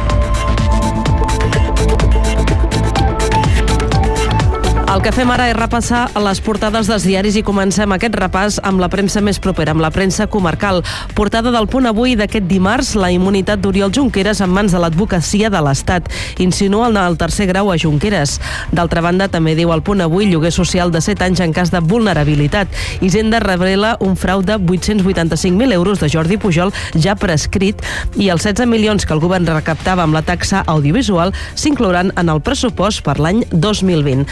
El que fem ara és repassar les portades dels diaris i comencem aquest repàs amb la premsa més propera, amb la premsa comarcal. Portada del Punt Avui d'aquest dimarts, la immunitat d'Oriol Junqueras en mans de l'advocacia de l'Estat. Insinua el tercer grau a Junqueras. D'altra banda, també diu el Punt Avui lloguer social de 7 anys en cas de vulnerabilitat. Hisenda revela un frau de 885.000 euros de Jordi Pujol ja prescrit i els 16 milions que el govern recaptava amb la taxa audiovisual s'inclouran en el pressupost per l'any 2020. D'altra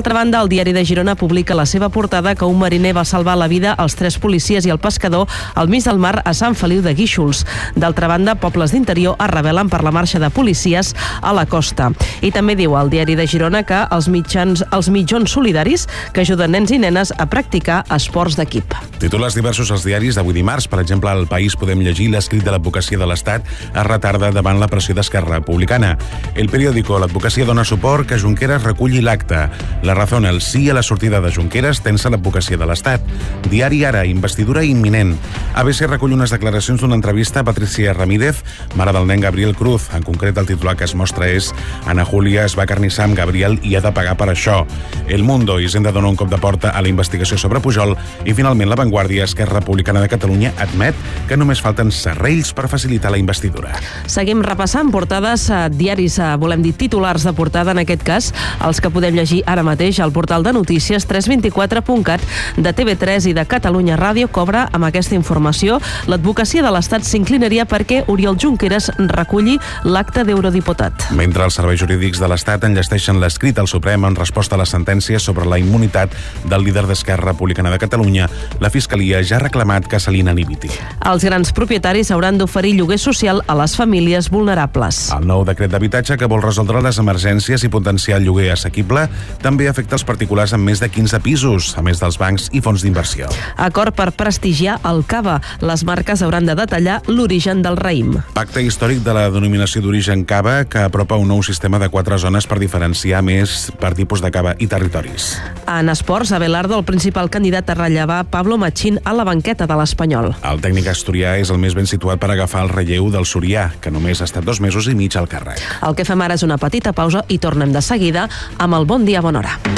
D'altra banda, el Diari de Girona publica la seva portada que un mariner va salvar la vida als 3 policies i el pescador al mig del mar a Sant Feliu de Guíxols. D'altra banda, pobles d'interior es rebel·len per la marxa de policies a la costa. I també diu el Diari de Girona que els mitjons solidaris que ajuden nens i nenes a practicar esports d'equip. Titulars diversos als diaris d'avui dimarts. Per exemple, al País podem llegir l'escrit de l'advocacia de l'Estat es retarda davant la pressió d'Esquerra Republicana. El periòdico, l'advocacia dona suport que Junqueras reculli l'acte. La Razón, el sí a la sortida de Junqueras, tensa l'advocacia de l'Estat. Diari Ara, investidura imminent. ABC recull unes declaracions d'una entrevista a Patricia Ramírez, mare del nen Gabriel Cruz. En concret, el titular que es mostra és Ana Júlia es va acarnissar amb Gabriel i ha de pagar per això. El Mundo, Hisenda dona un cop de porta a la investigació sobre Pujol i finalment La Vanguardia, Esquerra Republicana de Catalunya admet que només falten serrells per facilitar la investidura. Seguim repassant portades a diaris, volem dir titulars de portada, en aquest cas, els que podem llegir ara mateix al portal de notícies 324.cat de TV3 i de Catalunya Ràdio. Cobra amb aquesta informació. L'advocacia de l'Estat s'inclinaria perquè Oriol Junqueras reculli l'acte d'eurodiputat. Mentre els serveis jurídics de l'Estat enllesteixen l'escrit al Suprem en resposta a la sentència sobre la immunitat del líder d'Esquerra Republicana de Catalunya, la Fiscalia ja ha reclamat que se l'inhibiti. Els grans propietaris hauran d'oferir lloguer social a les famílies vulnerables. El nou decret d'habitatge, que vol resoldre les emergències i potenciar el lloguer assequible, també afecta els particulars amb més de 15 pisos, a més dels bancs i fons d'inversió. Acord per prestigiar el cava. Les marques hauran de detallar l'origen del raïm. Pacte històric de la denominació d'origen cava, que apropa un nou sistema de 4 zones per diferenciar més per tipus de cava i territoris. En esports, Abelardo, el principal candidat a rellevar Pablo Machín a la banqueta de l'Espanyol. El tècnic asturià és el més ben situat per agafar el relleu del sorià, que només ha estat 2 mesos i mig al càrrec. El que fem ara és una petita pausa i tornem de seguida amb el Bon dia, bona hora.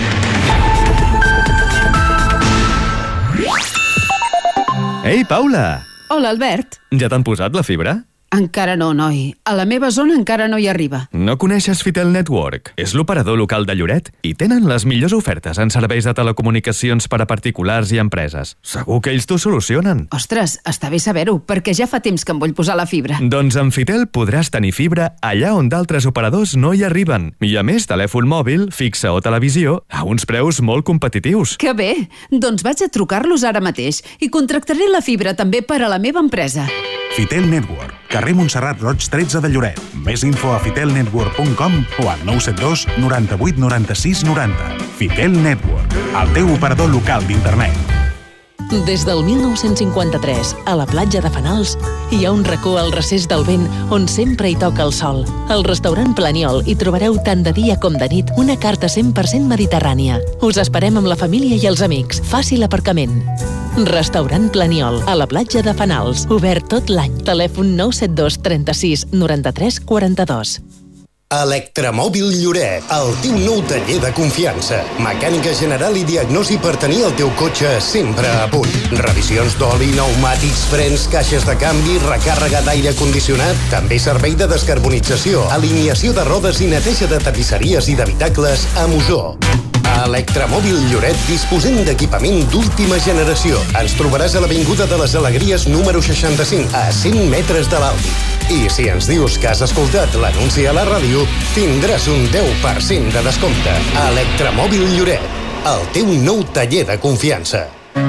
Ei, Paula! Hola, Albert. Ja t'han posat la fibra? Encara no, noi. A la meva zona encara no hi arriba. No coneixes Fitel Network? És l'operador local de Lloret i tenen les millors ofertes en serveis de telecomunicacions per a particulars i empreses. Segur que ells t'ho solucionen. Ostres, està bé saber-ho, perquè ja fa temps que em vull posar la fibra. Doncs amb Fitel podràs tenir fibra allà on d'altres operadors no hi arriben. I a més, telèfon mòbil, fixa o televisió a uns preus molt competitius. Que bé! Doncs vaig a trucar-los ara mateix i contractaré la fibra també per a la meva empresa. Fitel Network, carrer Montserrat Roig 13 de Lloret. Més info a fitelnetwork.com o al 972 98 96 90. Fitel Network, el teu operador local d'internet. Des del 1953, a la platja de Fanals, hi ha un racó al recés del vent on sempre hi toca el sol. Al restaurant Planiol hi trobareu tant de dia com de nit una carta 100% mediterrània. Us esperem amb la família i els amics. Fàcil aparcament. Restaurant Planiol, a la platja de Fanals. Obert tot l'any. Telèfon 972 36 93 42. Electromòbil Lloret, el teu nou taller de confiança. Mecànica general i diagnosi per tenir el teu cotxe sempre a punt. Revisions d'oli, pneumàtics, frens, caixes de canvi, recàrrega d'aire condicionat, també servei de descarbonització, alineació de rodes i neteja de tapisseries i d'habitacles a Mosó. A Electromòbil Lloret disposem d'equipament d'última generació. Ens trobaràs a l'Avinguda de les Alegries número 65, a 100 metres de l'Aldi. I si ens dius que has escoltat l'anunci a la ràdio, tindràs un 10% de descompte. A Electromòbil Lloret, el teu nou taller de confiança.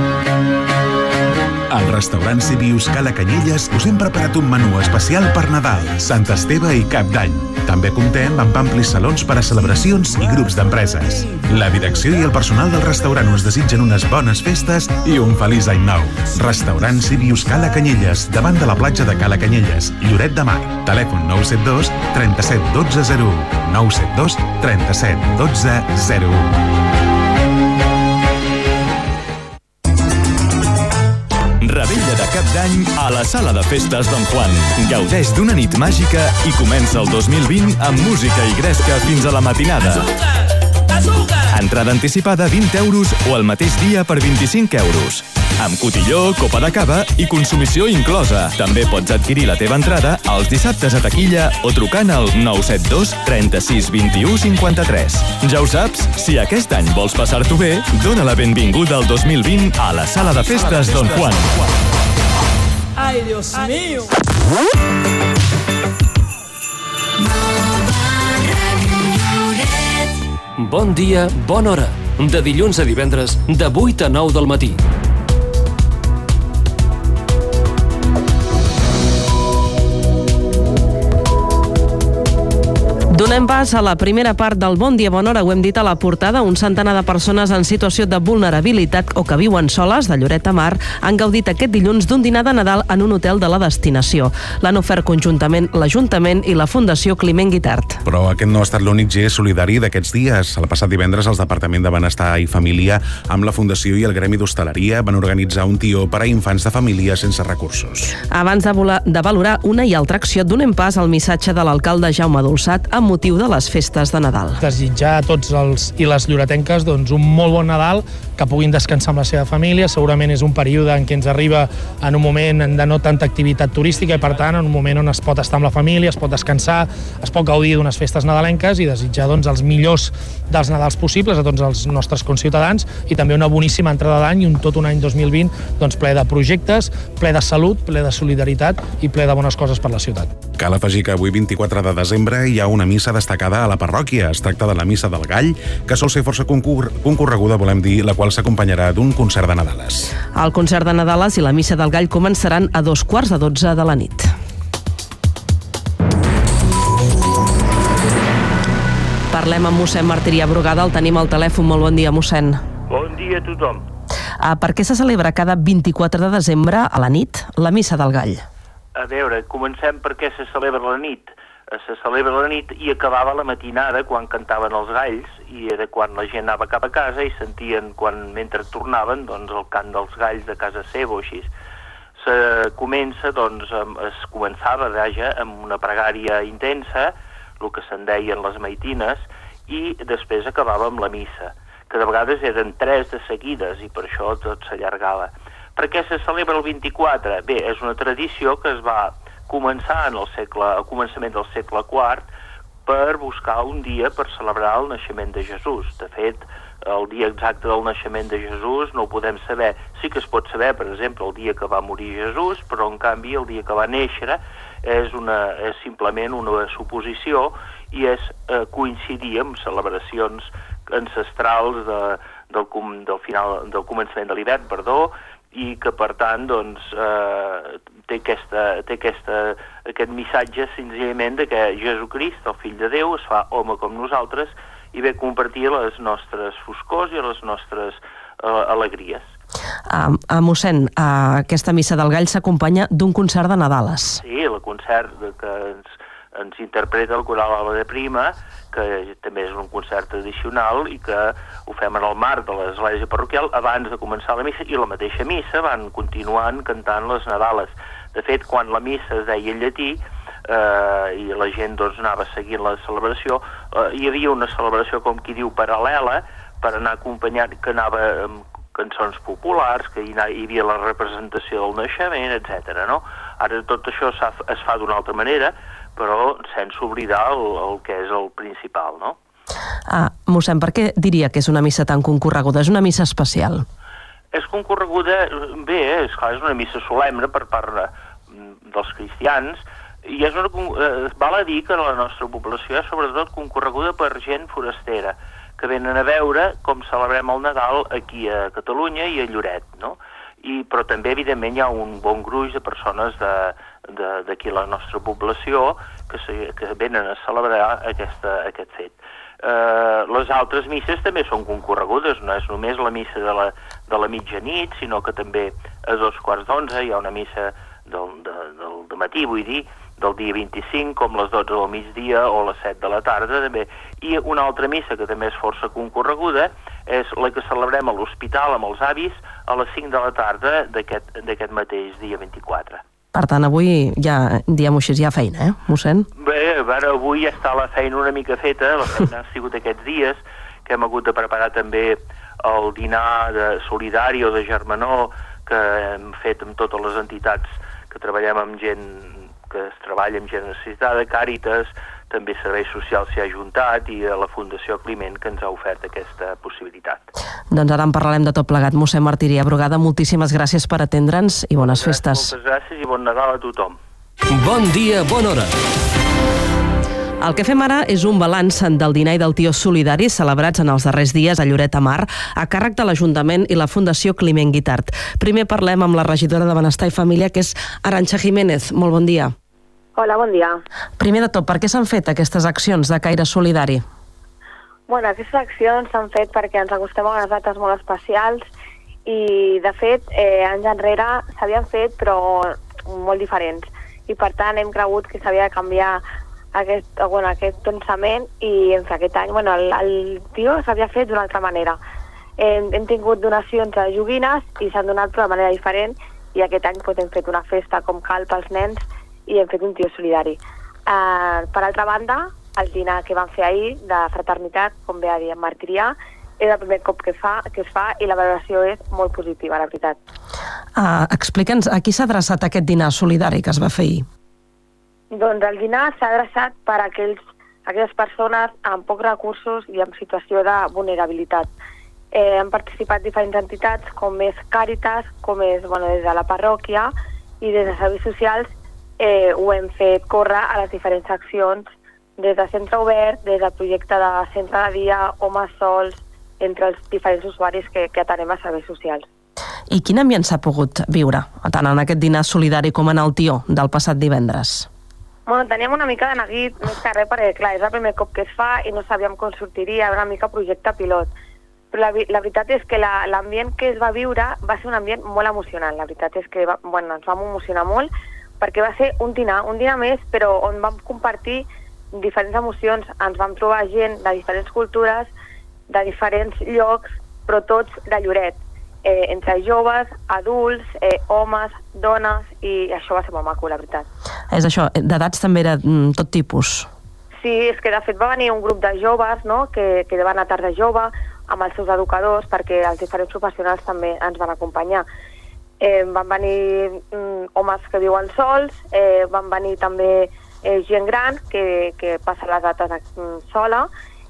Al restaurant Sibius Cala Canyelles us hem preparat un menú especial per Nadal, Sant Esteve i Cap d'Any. També comptem amb amplis salons per a celebracions i grups d'empreses. La direcció i el personal del restaurant us desitgen unes bones festes i un feliç any nou. Restaurant Sibius Cala Canyelles, davant de la platja de Cala Canyelles, Lloret de Mar. Telèfon 972 37 12 01. 972 37 12 01. Revetlla de Cap d'Any a la Sala de Festes Don Juan. Gaudeix d'una nit màgica i comença el 2020 amb música i gresca fins a la matinada. Entrada anticipada 20 euros o el mateix dia per 25 euros. Amb cotilló, copa de cava i consumició inclosa. També pots adquirir la teva entrada els dissabtes a taquilla o trucant al 972 36 21 53. Ja ho saps, si aquest any vols passar-t'ho bé, dona la benvinguda al 2020 a la Sala de Festes Don Juan. Ai, Dios mío! Bon dia, bona hora. de dilluns a divendres, de 8 a 9 del matí. Donem pas a la primera part del Bon Dia, Bona Hora. Ho hem dit a la portada. Un centenar de persones en situació de vulnerabilitat o que viuen soles de Lloret de Mar han gaudit aquest dilluns d'un dinar de Nadal en un hotel de la destinació. L'han ofert conjuntament l'Ajuntament i la Fundació Climent Guitart. Però aquest no ha estat l'únic gest solidari d'aquests dies. El passat divendres, els Departament de Benestar i Família, amb la Fundació i el Gremi d'Hostaleria, van organitzar un tió per a infants de famílies sense recursos. Abans de valorar una i altra acció, donem pas al missatge de l'alcalde Jaume Dolçat amb motiu de les festes de Nadal. Desitjar a tots els i les lloretenques un molt bon Nadal, que puguin descansar amb la seva família. Segurament és un període en què ens arriba en un moment de no tanta activitat turística i, per tant, en un moment on es pot estar amb la família, es pot descansar, es pot gaudir d'unes festes nadalenques i desitjar els millors dels Nadals possibles a tots els nostres conciutadans i també una boníssima entrada d'any i tot un any 2020 ple de projectes, ple de salut, ple de solidaritat i ple de bones coses per la ciutat. Cal afegir que avui, 24 de desembre, hi ha una missa destacada a la parròquia. Es tracta de la Missa del Gall, que sol ser força concorreguda, volem dir, la qual s'acompanyarà d'un concert de Nadales. El concert de Nadales i la Missa del Gall començaran a 11:15 de la nit. Parlem amb mossèn Martirià Brugada, el tenim al telèfon. Molt bon dia, mossèn. Bon dia a tothom. Per què se celebra cada 24 de desembre a la nit la Missa del Gall? A veure, comencem per què se celebra la nit. Se celebra la nit i acabava la matinada quan cantaven els galls i era quan la gent anava cap a casa i sentien, mentre tornaven, el cant dels galls de casa seva o així. Es començava amb una pregària intensa, el que se'n deien les maitines, i després acabava amb la missa, que de vegades eren 3 de seguides i per això tot s'allargava. Per què se celebra el 24? Bé, és una tradició que es va començar al començament del segle IV per buscar un dia per celebrar el naixement de Jesús. De fet, el dia exacte del naixement de Jesús no ho podem saber. Sí que es pot saber, per exemple, el dia que va morir Jesús, però en canvi el dia que va néixer és simplement una suposició i és coincidir amb celebracions ancestrals del començament de l'hivern, i que, per tant, té aquest missatge senzillament de que Jesucrist, el fill de Déu, es fa home com nosaltres i ve a compartir les nostres foscors i les nostres alegries. Mossèn, aquesta Missa del Gall s'acompanya d'un concert de Nadales. Sí, el concert que ens interpreta el Coral Alba de Prima, que també és un concert tradicional i que ho fem en el marc de l'església parroquial abans de començar la missa, i la mateixa missa van continuant cantant les Nadales. De fet, quan la missa es deia en llatí i la gent anava seguint la celebració, hi havia una celebració, com qui diu, paral·lela, per anar acompanyant, que anava amb cançons populars, que hi havia la representació del naixement, etc. Ara tot això es fa d'una altra manera, però sense oblidar el que és el principal, no? Mossèn, per què diria que és una missa tan concorreguda? És una missa especial. És concorreguda, bé, és una missa solemne per part dels cristians, i val a dir que la nostra població és sobretot concorreguda per gent forastera, que venen a veure com celebrem el Nadal aquí a Catalunya i a Lloret, no? Però també, evidentment, hi ha un bon gruix de persones d'aquí la nostra població que venen a celebrar aquest fet. Les altres misses també són concorregudes, no és només la missa de la mitjanit, sinó que també a 11:15 hi ha una missa del matí, vull dir, del dia 25, com les 12 del migdia o les 7 de la tarda també. I una altra missa que també és força concorreguda és la que celebrem a l'hospital amb els avis a les 5 de la tarda d'aquest mateix dia 24. Per tant, avui ja, diguem-ho així, hi ha feina, mossèn? Bé, avui ja està la feina una mica feta, la feina ha sigut aquests dies, que hem hagut de preparar també el dinar solidari o de germanor que hem fet amb totes les entitats que treballem amb gent que es treballa amb gent necessitada, Càritas, també Serveis Socials s'hi ha ajuntat i la Fundació Climent, que ens ha ofert aquesta possibilitat. Doncs ara en parlarem de tot plegat. Mossèn Martirià Brugada, moltíssimes gràcies per atendre'ns i bones festes. Moltes gràcies i bon Nadal a tothom. Bon dia, bona hora. El que fem ara és un balanç del dinar i del tió solidari celebrats en els darrers dies a Lloret de Mar a càrrec de l'Ajuntament i la Fundació Climent Guitart. Primer parlem amb la regidora de Benestar i Família, que és Arantxa Jiménez. Molt bon dia. Hola, bon dia. Primer de tot, per què s'han fet aquestes accions de caire solidari? Bueno, aquestes accions s'han fet perquè ens acostem a unes dates molt especials i, de fet, anys enrere s'havien fet, però molt diferents. I, per tant, hem cregut que s'havia de canviar aquest pensament i aquest any, el tio s'havia fet d'una altra manera. Hem tingut donacions de joguines i s'han donat d'una manera diferent i aquest any hem fet una festa com cal pels nens i hem fet un tio solidari. Per altra banda, el dinar que vam fer ahir de fraternitat, com bé ha dit en Martirià, és el primer cop que es fa i la valoració és molt positiva, la veritat. Explica'ns, a qui s'ha adreçat aquest dinar solidari que es va fer ahir? Doncs el dinar s'ha adreçat per a aquelles persones amb pocs recursos i en situació de vulnerabilitat. Han participat diferents entitats com és Càritas, com és des de la parròquia i des de serveis socials ho hem fet córrer a les diferents accions des de centre obert, des del projecte de centre de dia, homes sols, entre els diferents usuaris que atenem a serveis socials. I quin ambient s'ha pogut viure, tant en aquest dinar solidari com en el tió del passat divendres? Teníem una mica de neguit, més que res, perquè clar, és el primer cop que es fa i no sabíem com sortiria, una mica projecte pilot. Però la veritat és que l'ambient que es va viure va ser un ambient molt emocionant. La veritat és que ens vam emocionar molt perquè va ser un dinar més, però on vam compartir diferents emocions. Ens vam trobar gent de diferents cultures, de diferents llocs, però tots de Lloret. Entre joves, adults, homes, dones, i això va ser molt maco, la veritat. És això, d'edats també era tot tipus? Sí, és que de fet va venir un grup de joves, no?, que van a tarda jove, amb els seus educadors, perquè els diferents professionals també ens van acompanyar. Van venir homes que viuen sols, van venir també gent gran que passa les dates sola,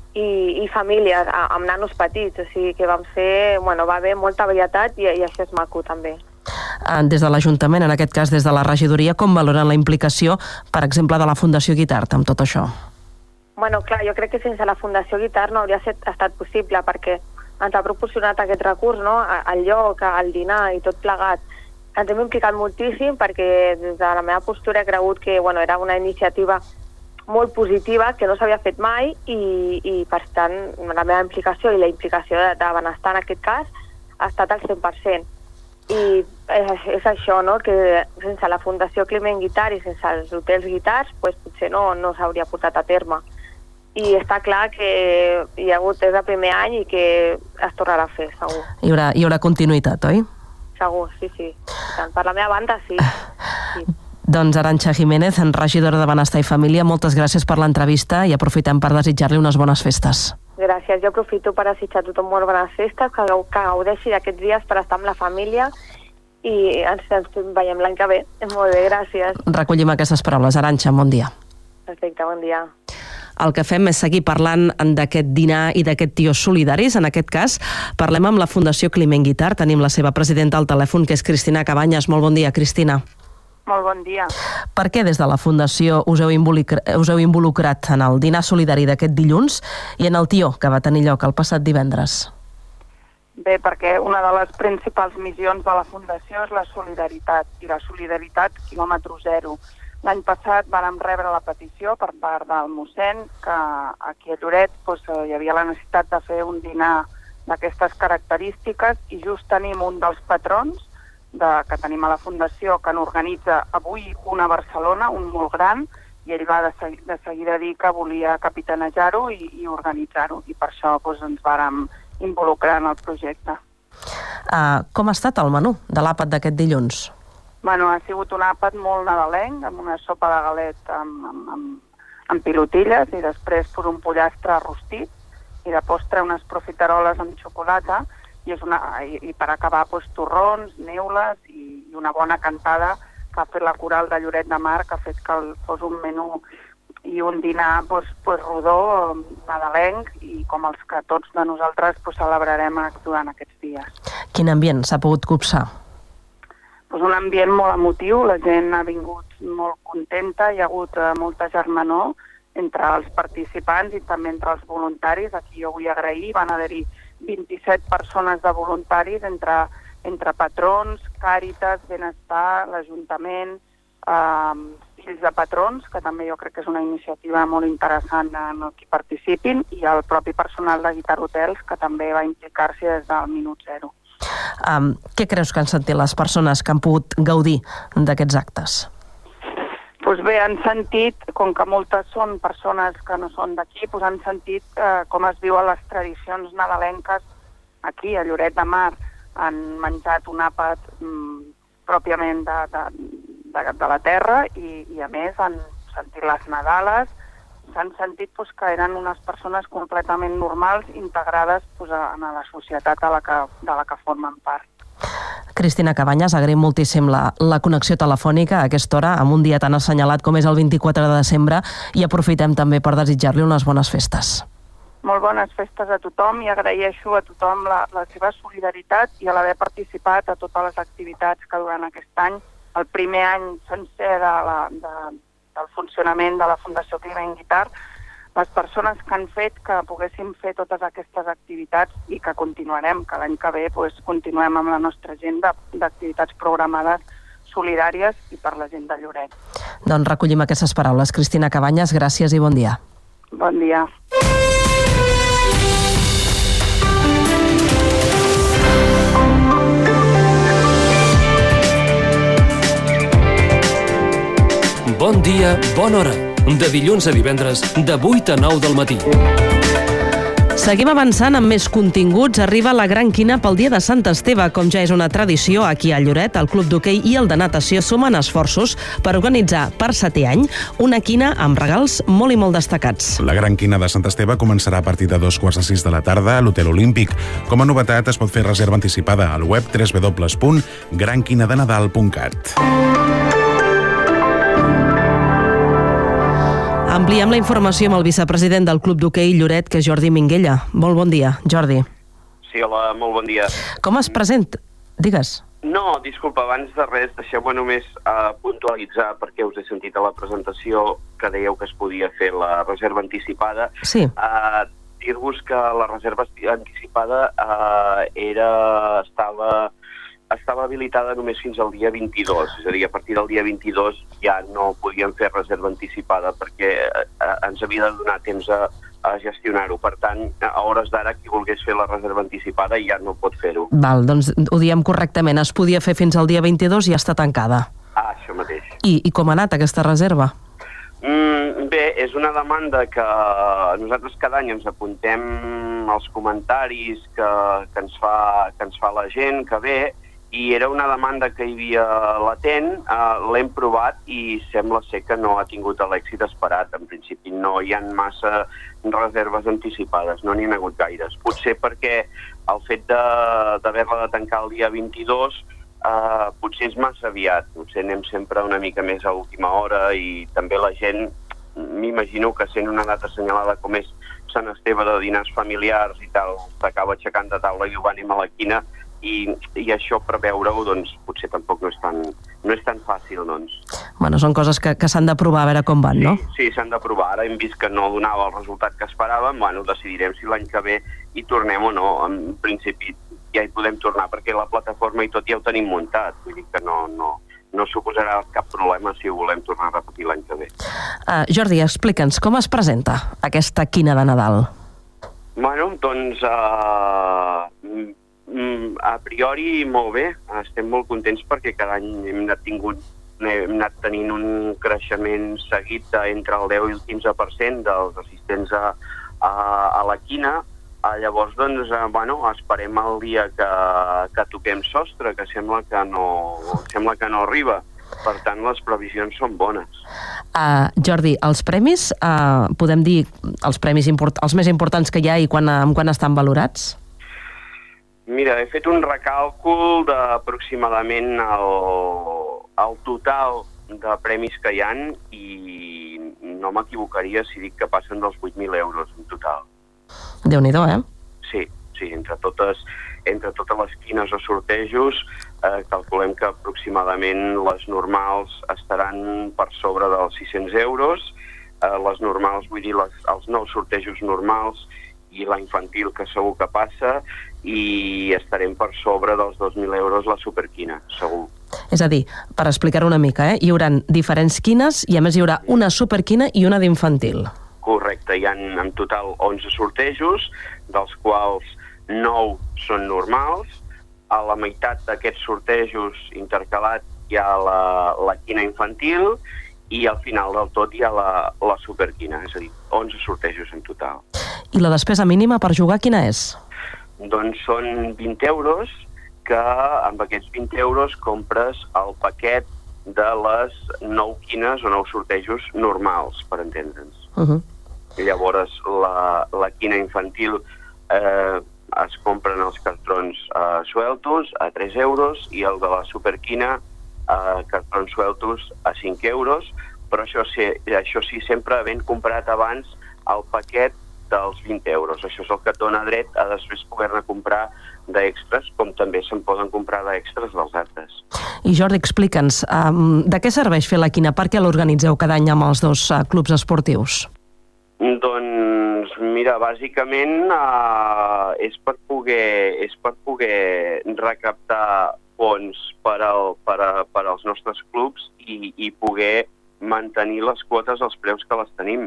i famílies amb nanos petits, o sigui que va haver molta varietat i això és maco també. Des de l'Ajuntament, en aquest cas des de la regidoria, com valoren la implicació, per exemple, de la Fundació Guitart amb tot això? Clar, jo crec que sense la Fundació Guitart no hauria estat possible perquè ens ha proporcionat aquest recurs, no?, el lloc, el dinar i tot plegat. Ens hem implicat moltíssim perquè des de la meva postura he cregut que era una iniciativa molt positiva, que no s'havia fet mai i per tant la meva implicació i la implicació de Benestar en aquest cas ha estat al 100%. I és això, no?, que sense la Fundació Climent Guitart i sense els hotels Guitarts potser no s'hauria portat a terme. I està clar que és el primer any i que es tornarà a fer, segur. Hi haurà continuïtat, oi? Segur, sí. Per la meva banda, sí. Doncs Arantxa Jiménez, regidora de Benestar i Família, moltes gràcies per l'entrevista i aprofitem per desitjar-li unes bones festes. Gràcies, jo aprofito per desitjar a tothom molt bones festes, que gaudeixi d'aquests dies per estar amb la família i ens veiem l'any que ve. Molt bé, gràcies. Recollim aquestes paraules. Arantxa, bon dia. Perfecte, bon dia. El que fem és seguir parlant d'aquest dinar i d'aquest tió solidaris. En aquest cas, parlem amb la Fundació Climent Guitart. Tenim la seva presidenta al telèfon, que és Cristina Cabanyes. Molt bon dia, Cristina. Molt bon dia. Per què des de la Fundació us heu involucrat en el dinar solidari d'aquest dilluns i en el tió que va tenir lloc el passat divendres? Bé, perquè una de les principals missions de la Fundació és la solidaritat, i la solidaritat quilòmetre zero. L'any passat vàrem rebre la petició per part del mossèn que aquí a Lloret hi havia la necessitat de fer un dinar d'aquestes característiques i just tenim un dels patrons que tenim a la Fundació que n'organitza avui una a Barcelona, un molt gran, i ell va de seguida dir que volia capitanejar-ho i organitzar-ho, i per això ens vàrem involucrar en el projecte. Com ha estat el menú de l'àpat d'aquest dilluns? Ha sigut un àpat molt nadalenc, amb una sopa de galet amb pilotilles i després un pollastre rostit i de postre unes profiteroles amb xocolata i per acabar torrons, neules i una bona cantada que ha fet la Coral de Lloret de Mar, que ha fet que fos un menú i un dinar rodó, nadalenc, i com els que tots de nosaltres celebrarem durant aquests dies. Quin ambient s'ha pogut copsar? Un ambient molt emotiu, la gent ha vingut molt contenta, hi ha hagut molta germanor entre els participants i també entre els voluntaris. Aquí jo vull agrair, van haver-hi 27 persones de voluntaris entre patrons, Càritas, Benestar, l'Ajuntament, fills de patrons, que també jo crec que és una iniciativa molt interessant en el que participin, i el propi personal de Guitar Hotels, que també va implicar-s'hi des del minut zero. Què creus que han sentit les persones que han pogut gaudir d'aquests actes? Doncs bé, han sentit, com que moltes són persones que no són d'aquí, han sentit com es viuen les tradicions nadalenques aquí, a Lloret de Mar. Han menjat un àpat pròpiament de la terra i a més han sentit les Nadales, s'han sentit que eren unes persones completament normals, integrades en la societat de la que formen part. Cristina Cabanyes, agraïm moltíssim la connexió telefònica a aquesta hora, en un dia tan assenyalat com és el 24 de desembre, i aprofitem també per desitjar-li unes bones festes. Molt bones festes a tothom i agraeixo a tothom la seva solidaritat i a l'haver participat a totes les activitats que durant aquest any, el primer any sencer del funcionament de la Fundació Climent Guitar, les persones que han fet que poguéssim fer totes aquestes activitats i que continuarem, que l'any que ve continuem amb la nostra agenda d'activitats programades solidàries i per la gent de Lloret. Doncs recollim aquestes paraules. Cristina Cabanyes, gràcies i bon dia. Bon dia. Bon dia, bona hora. De dilluns a divendres, de 8 a 9 del matí. Seguim avançant amb més continguts. Arriba la Gran Quina pel dia de Sant Esteve. Com ja és una tradició, aquí a Lloret, el Club d'Hoquei i el de Natació sumen esforços per organitzar per 7è any una quina amb regals molt i molt destacats. La Gran Quina de Sant Esteve començarà a partir de 2:45 de la tarda a l'Hotel Olímpic. Com a novetat, es pot fer reserva anticipada al web www.granquinadenadal.cat. Ampliem la informació amb el vicepresident del Club d'Hoquei Lloret, que és Jordi Minguella. Molt bon dia, Jordi. Sí, hola, molt bon dia. Com es presenta? Digues. No, disculpa, abans de res, deixeu-me només puntualitzar, perquè us he sentit a la presentació que dèieu que es podia fer la reserva anticipada. Sí. Dir-vos que la reserva anticipada estava habilitada només fins al dia 22, és a dir, a partir del dia 22 ja no podíem fer reserva anticipada perquè ens havia de donar temps a gestionar-ho. Per tant, a hores d'ara, qui volgués fer la reserva anticipada ja no pot fer-ho. Val, doncs ho diem correctament. Es podia fer fins al dia 22 i ja està tancada. Això mateix. I com ha anat aquesta reserva? Bé, és una demanda que nosaltres cada any ens apuntem als comentaris que ens fa la gent que ve, i era una demanda que hi havia latent, l'hem provat i sembla ser que no ha tingut l'èxit esperat. En principi no hi ha massa reserves anticipades, no n'hi ha hagut gaires. Potser perquè el fet d'haver-la de tancar el dia 22 potser és massa aviat, potser anem sempre una mica més a última hora i també la gent, m'imagino que sent una data assenyalada com és Sant Esteve de dinars familiars i tal, s'acaba aixecant de taula i ho anem a la quina i això preveure-ho doncs potser tampoc no és tan fàcil, doncs. Bueno, són coses que s'han de provar a veure com van, no? Sí, s'han de provar. Ara hem vist que no donava el resultat que esperàvem, bueno, decidirem si l'any que ve hi tornem o no. En principi ja hi podem tornar perquè la plataforma i tot ja ho tenim muntat, vull dir que no suposarà cap problema si ho volem tornar a repetir l'any que ve. Jordi, explica'ns, com es presenta aquesta quina de Nadal? Bueno, doncs a priori molt bé, estem molt contents perquè cada any hem anat tenint un creixement seguit entre el 10 i el 15% dels assistents a la quina. Llavors, doncs, esperem el dia que toquem sostre, que sembla que no arriba. Per tant, les previsions són bones. Jordi, els premis, podem dir els més importants que hi ha i quan estan valorats? Mira, he fet un recàlcul d'aproximadament el total de premis que hi ha i no m'equivocaria si dic que passen dels 8.000 euros en total. Déu-n'hi-do, Sí, entre totes les quines o sortejos calculem que aproximadament les normals estaran per sobre dels 600 euros les normals, vull dir, els nous sortejos normals i la infantil, que segur que passa, i estarem per sobre dels 2.000 euros la superquina, segur. És a dir, per explicar-ho una mica, hi haurà diferents quines i a més hi haurà una superquina i una d'infantil. Correcte, hi ha en total 11 sortejos, dels quals 9 són normals. A la meitat d'aquests sortejos intercalat hi ha la quina infantil i al final del tot hi ha la superquina, és a dir, 11 sortejos en total. I la despesa mínima per jugar quina és? Doncs són 20 euros, que amb aquests 20 euros compres el paquet de les 9 quines o 9 sortejos normals, per entendre'ns. Llavors, la quina infantil es compren els cartrons sueltos a 3 euros i el de la superquina cartrons sueltos a 5 euros, però això sí, sempre havent comprat abans el paquet dels 20 euros. Això és el que et dona dret a després poder-ne comprar d'extras, com també se'n poden comprar d'extras dels altres. I Jordi, explica'ns, de què serveix fer la quina? Per què l'organitzeu cada any amb els dos clubs esportius? Doncs, mira, bàsicament és per poder recaptar fons per als nostres clubs i poder mantenir les quotes als preus que les tenim.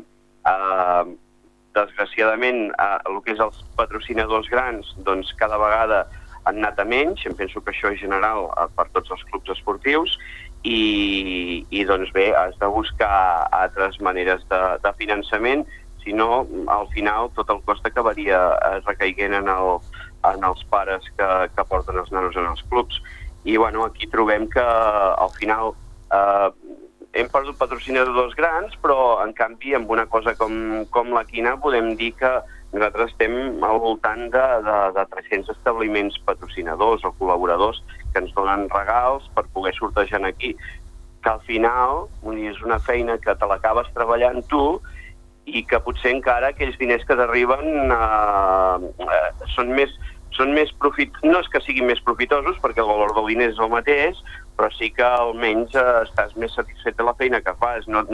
Desgraciadament, el que és els patrocinadors grans, doncs cada vegada han anat a menys, em penso que això és general per tots els clubs esportius, i doncs bé, has de buscar altres maneres de finançament, si no, al final tot el cost acabaria recaiguent en els pares que porten els nanos en els clubs. I bueno, aquí trobem que al final hem perdut patrocinadors grans, però en canvi amb una cosa com la quina podem dir que nosaltres estem al voltant de 300 establiments patrocinadors o col·laboradors que ens donen regals per poder sortejar aquí, que al final és una feina que te l'acabes treballant tu i que potser encara aquells diners que t'arriben són més no és que siguin més profitosos, perquè el valor del diner és el mateix, però sí que almenys estàs més satisfet de la feina que fas, no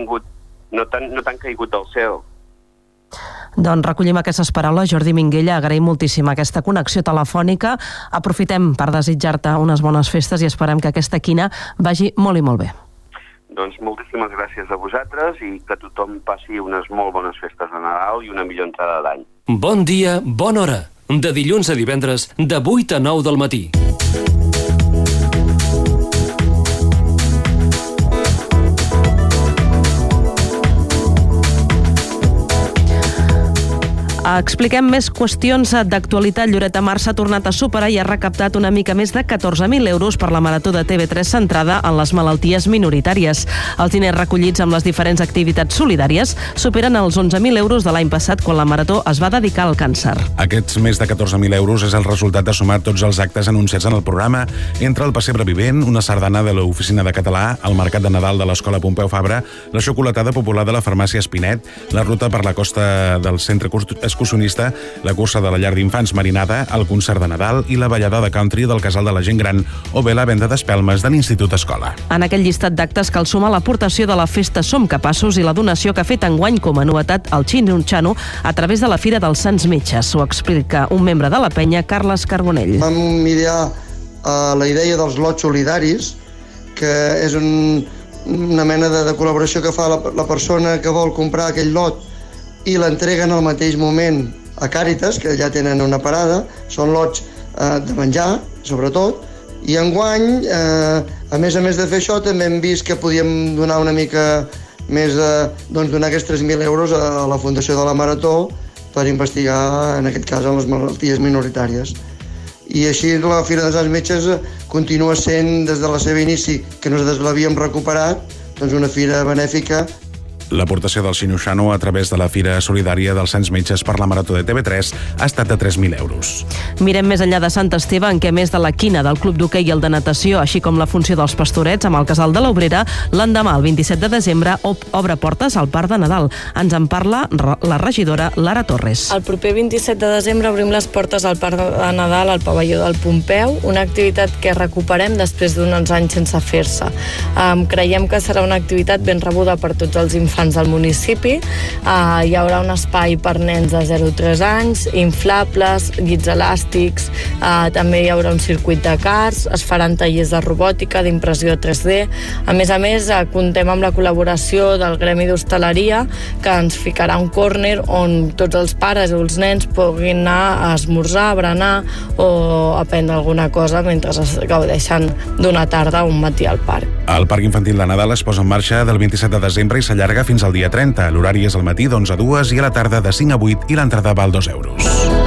t'han caigut del cel. Doncs recollim aquestes paraules. Jordi Minguella, agraïm moltíssim aquesta connexió telefònica. Aprofitem per desitjar-te unes bones festes i esperem que aquesta quina vagi molt i molt bé. Doncs moltíssimes gràcies a vosaltres i que tothom passi unes molt bones festes de Nadal i una millor entrada d'any. Bon dia, bona hora. De dilluns a divendres, de 8 a 9 del matí. Expliquem més qüestions d'actualitat. Lloret de Mar s'ha tornat a superar i ha recaptat una mica més de 14.000 euros per la Marató de TV3 centrada en les malalties minoritàries. Els diners recollits amb les diferents activitats solidàries superen els 11.000 euros de l'any passat, quan la Marató es va dedicar al càncer. Aquests més de 14.000 euros és el resultat de sumar tots els actes anunciats en el programa, entre el pessebre vivent, una sardana de l'Oficina de Català, el Mercat de Nadal de l'Escola Pompeu Fabra, la xocolatada popular de la Farmàcia Espinet, la ruta per la costa del centre excursionista, la cursa de la llar d'infants Marinada, el concert de Nadal i la ballada de country del Casal de la Gent Gran o bé la venda d'espelmes de l'Institut Escola. En aquell llistat d'actes cal sumar l'aportació de la Festa Som Capaços i la donació que ha fet enguany com a novetat el Xinunxano a través de la Fira dels Sants Metges. Ho explica un membre de la penya, Carles Carbonell. Vam idear la idea dels lots solidaris, que és una mena de col·laboració que fa la persona que vol comprar aquell lot i l'entreguen al mateix moment a Càritas, que ja tenen una parada. Són lots de menjar, sobretot, i enguany, a més de fer això, també hem vist que podíem donar una mica més, donar aquests 3.000 euros a la Fundació de la Marató per investigar, en aquest cas, les malalties minoritàries. I així la Fira dels Sants Metges continua sent, des de la seva inici, que nosaltres l'havíem recuperat, doncs una fira benèfica. L'aportació del Xinunxano a través de la Fira Solidària dels Sants Metges per la Marató de TV3 ha estat de 3.000 euros. Mirem més enllà de Sant Esteve, en què més de la quina del Club d'Hoquei i el de natació, així com la funció dels Pastorets amb el Casal de l'Obrera, l'endemà, el 27 de desembre, obre portes al Parc de Nadal. Ens en parla la regidora Lara Torres. El proper 27 de desembre obrim les portes al Parc de Nadal al pavelló del Pompeu, una activitat que recuperem després d'uns anys sense fer-se. Creiem que serà una activitat ben rebuda per tots els infants infants del municipi. Hi haurà un espai per nens de 0 a 3 anys, inflables, llits elàstics, també hi haurà un circuit de cars, es faran tallers de robòtica, d'impressió 3D. A més, contem amb la col·laboració del Gremi d'Hostaleria, que ens ficarà un córner on tots els pares o els nens puguin anar a esmorzar, a berenar o a prendre alguna cosa mentre es gaudeixen d'una tarda o un matí al parc. El Parc Infantil de Nadal es posa en marxa del 27 de desembre i s'allarga fins al dia 30. L'horari és al matí d'11 a 2 i a la tarda de 5 a 8 i l'entrada val 2 euros.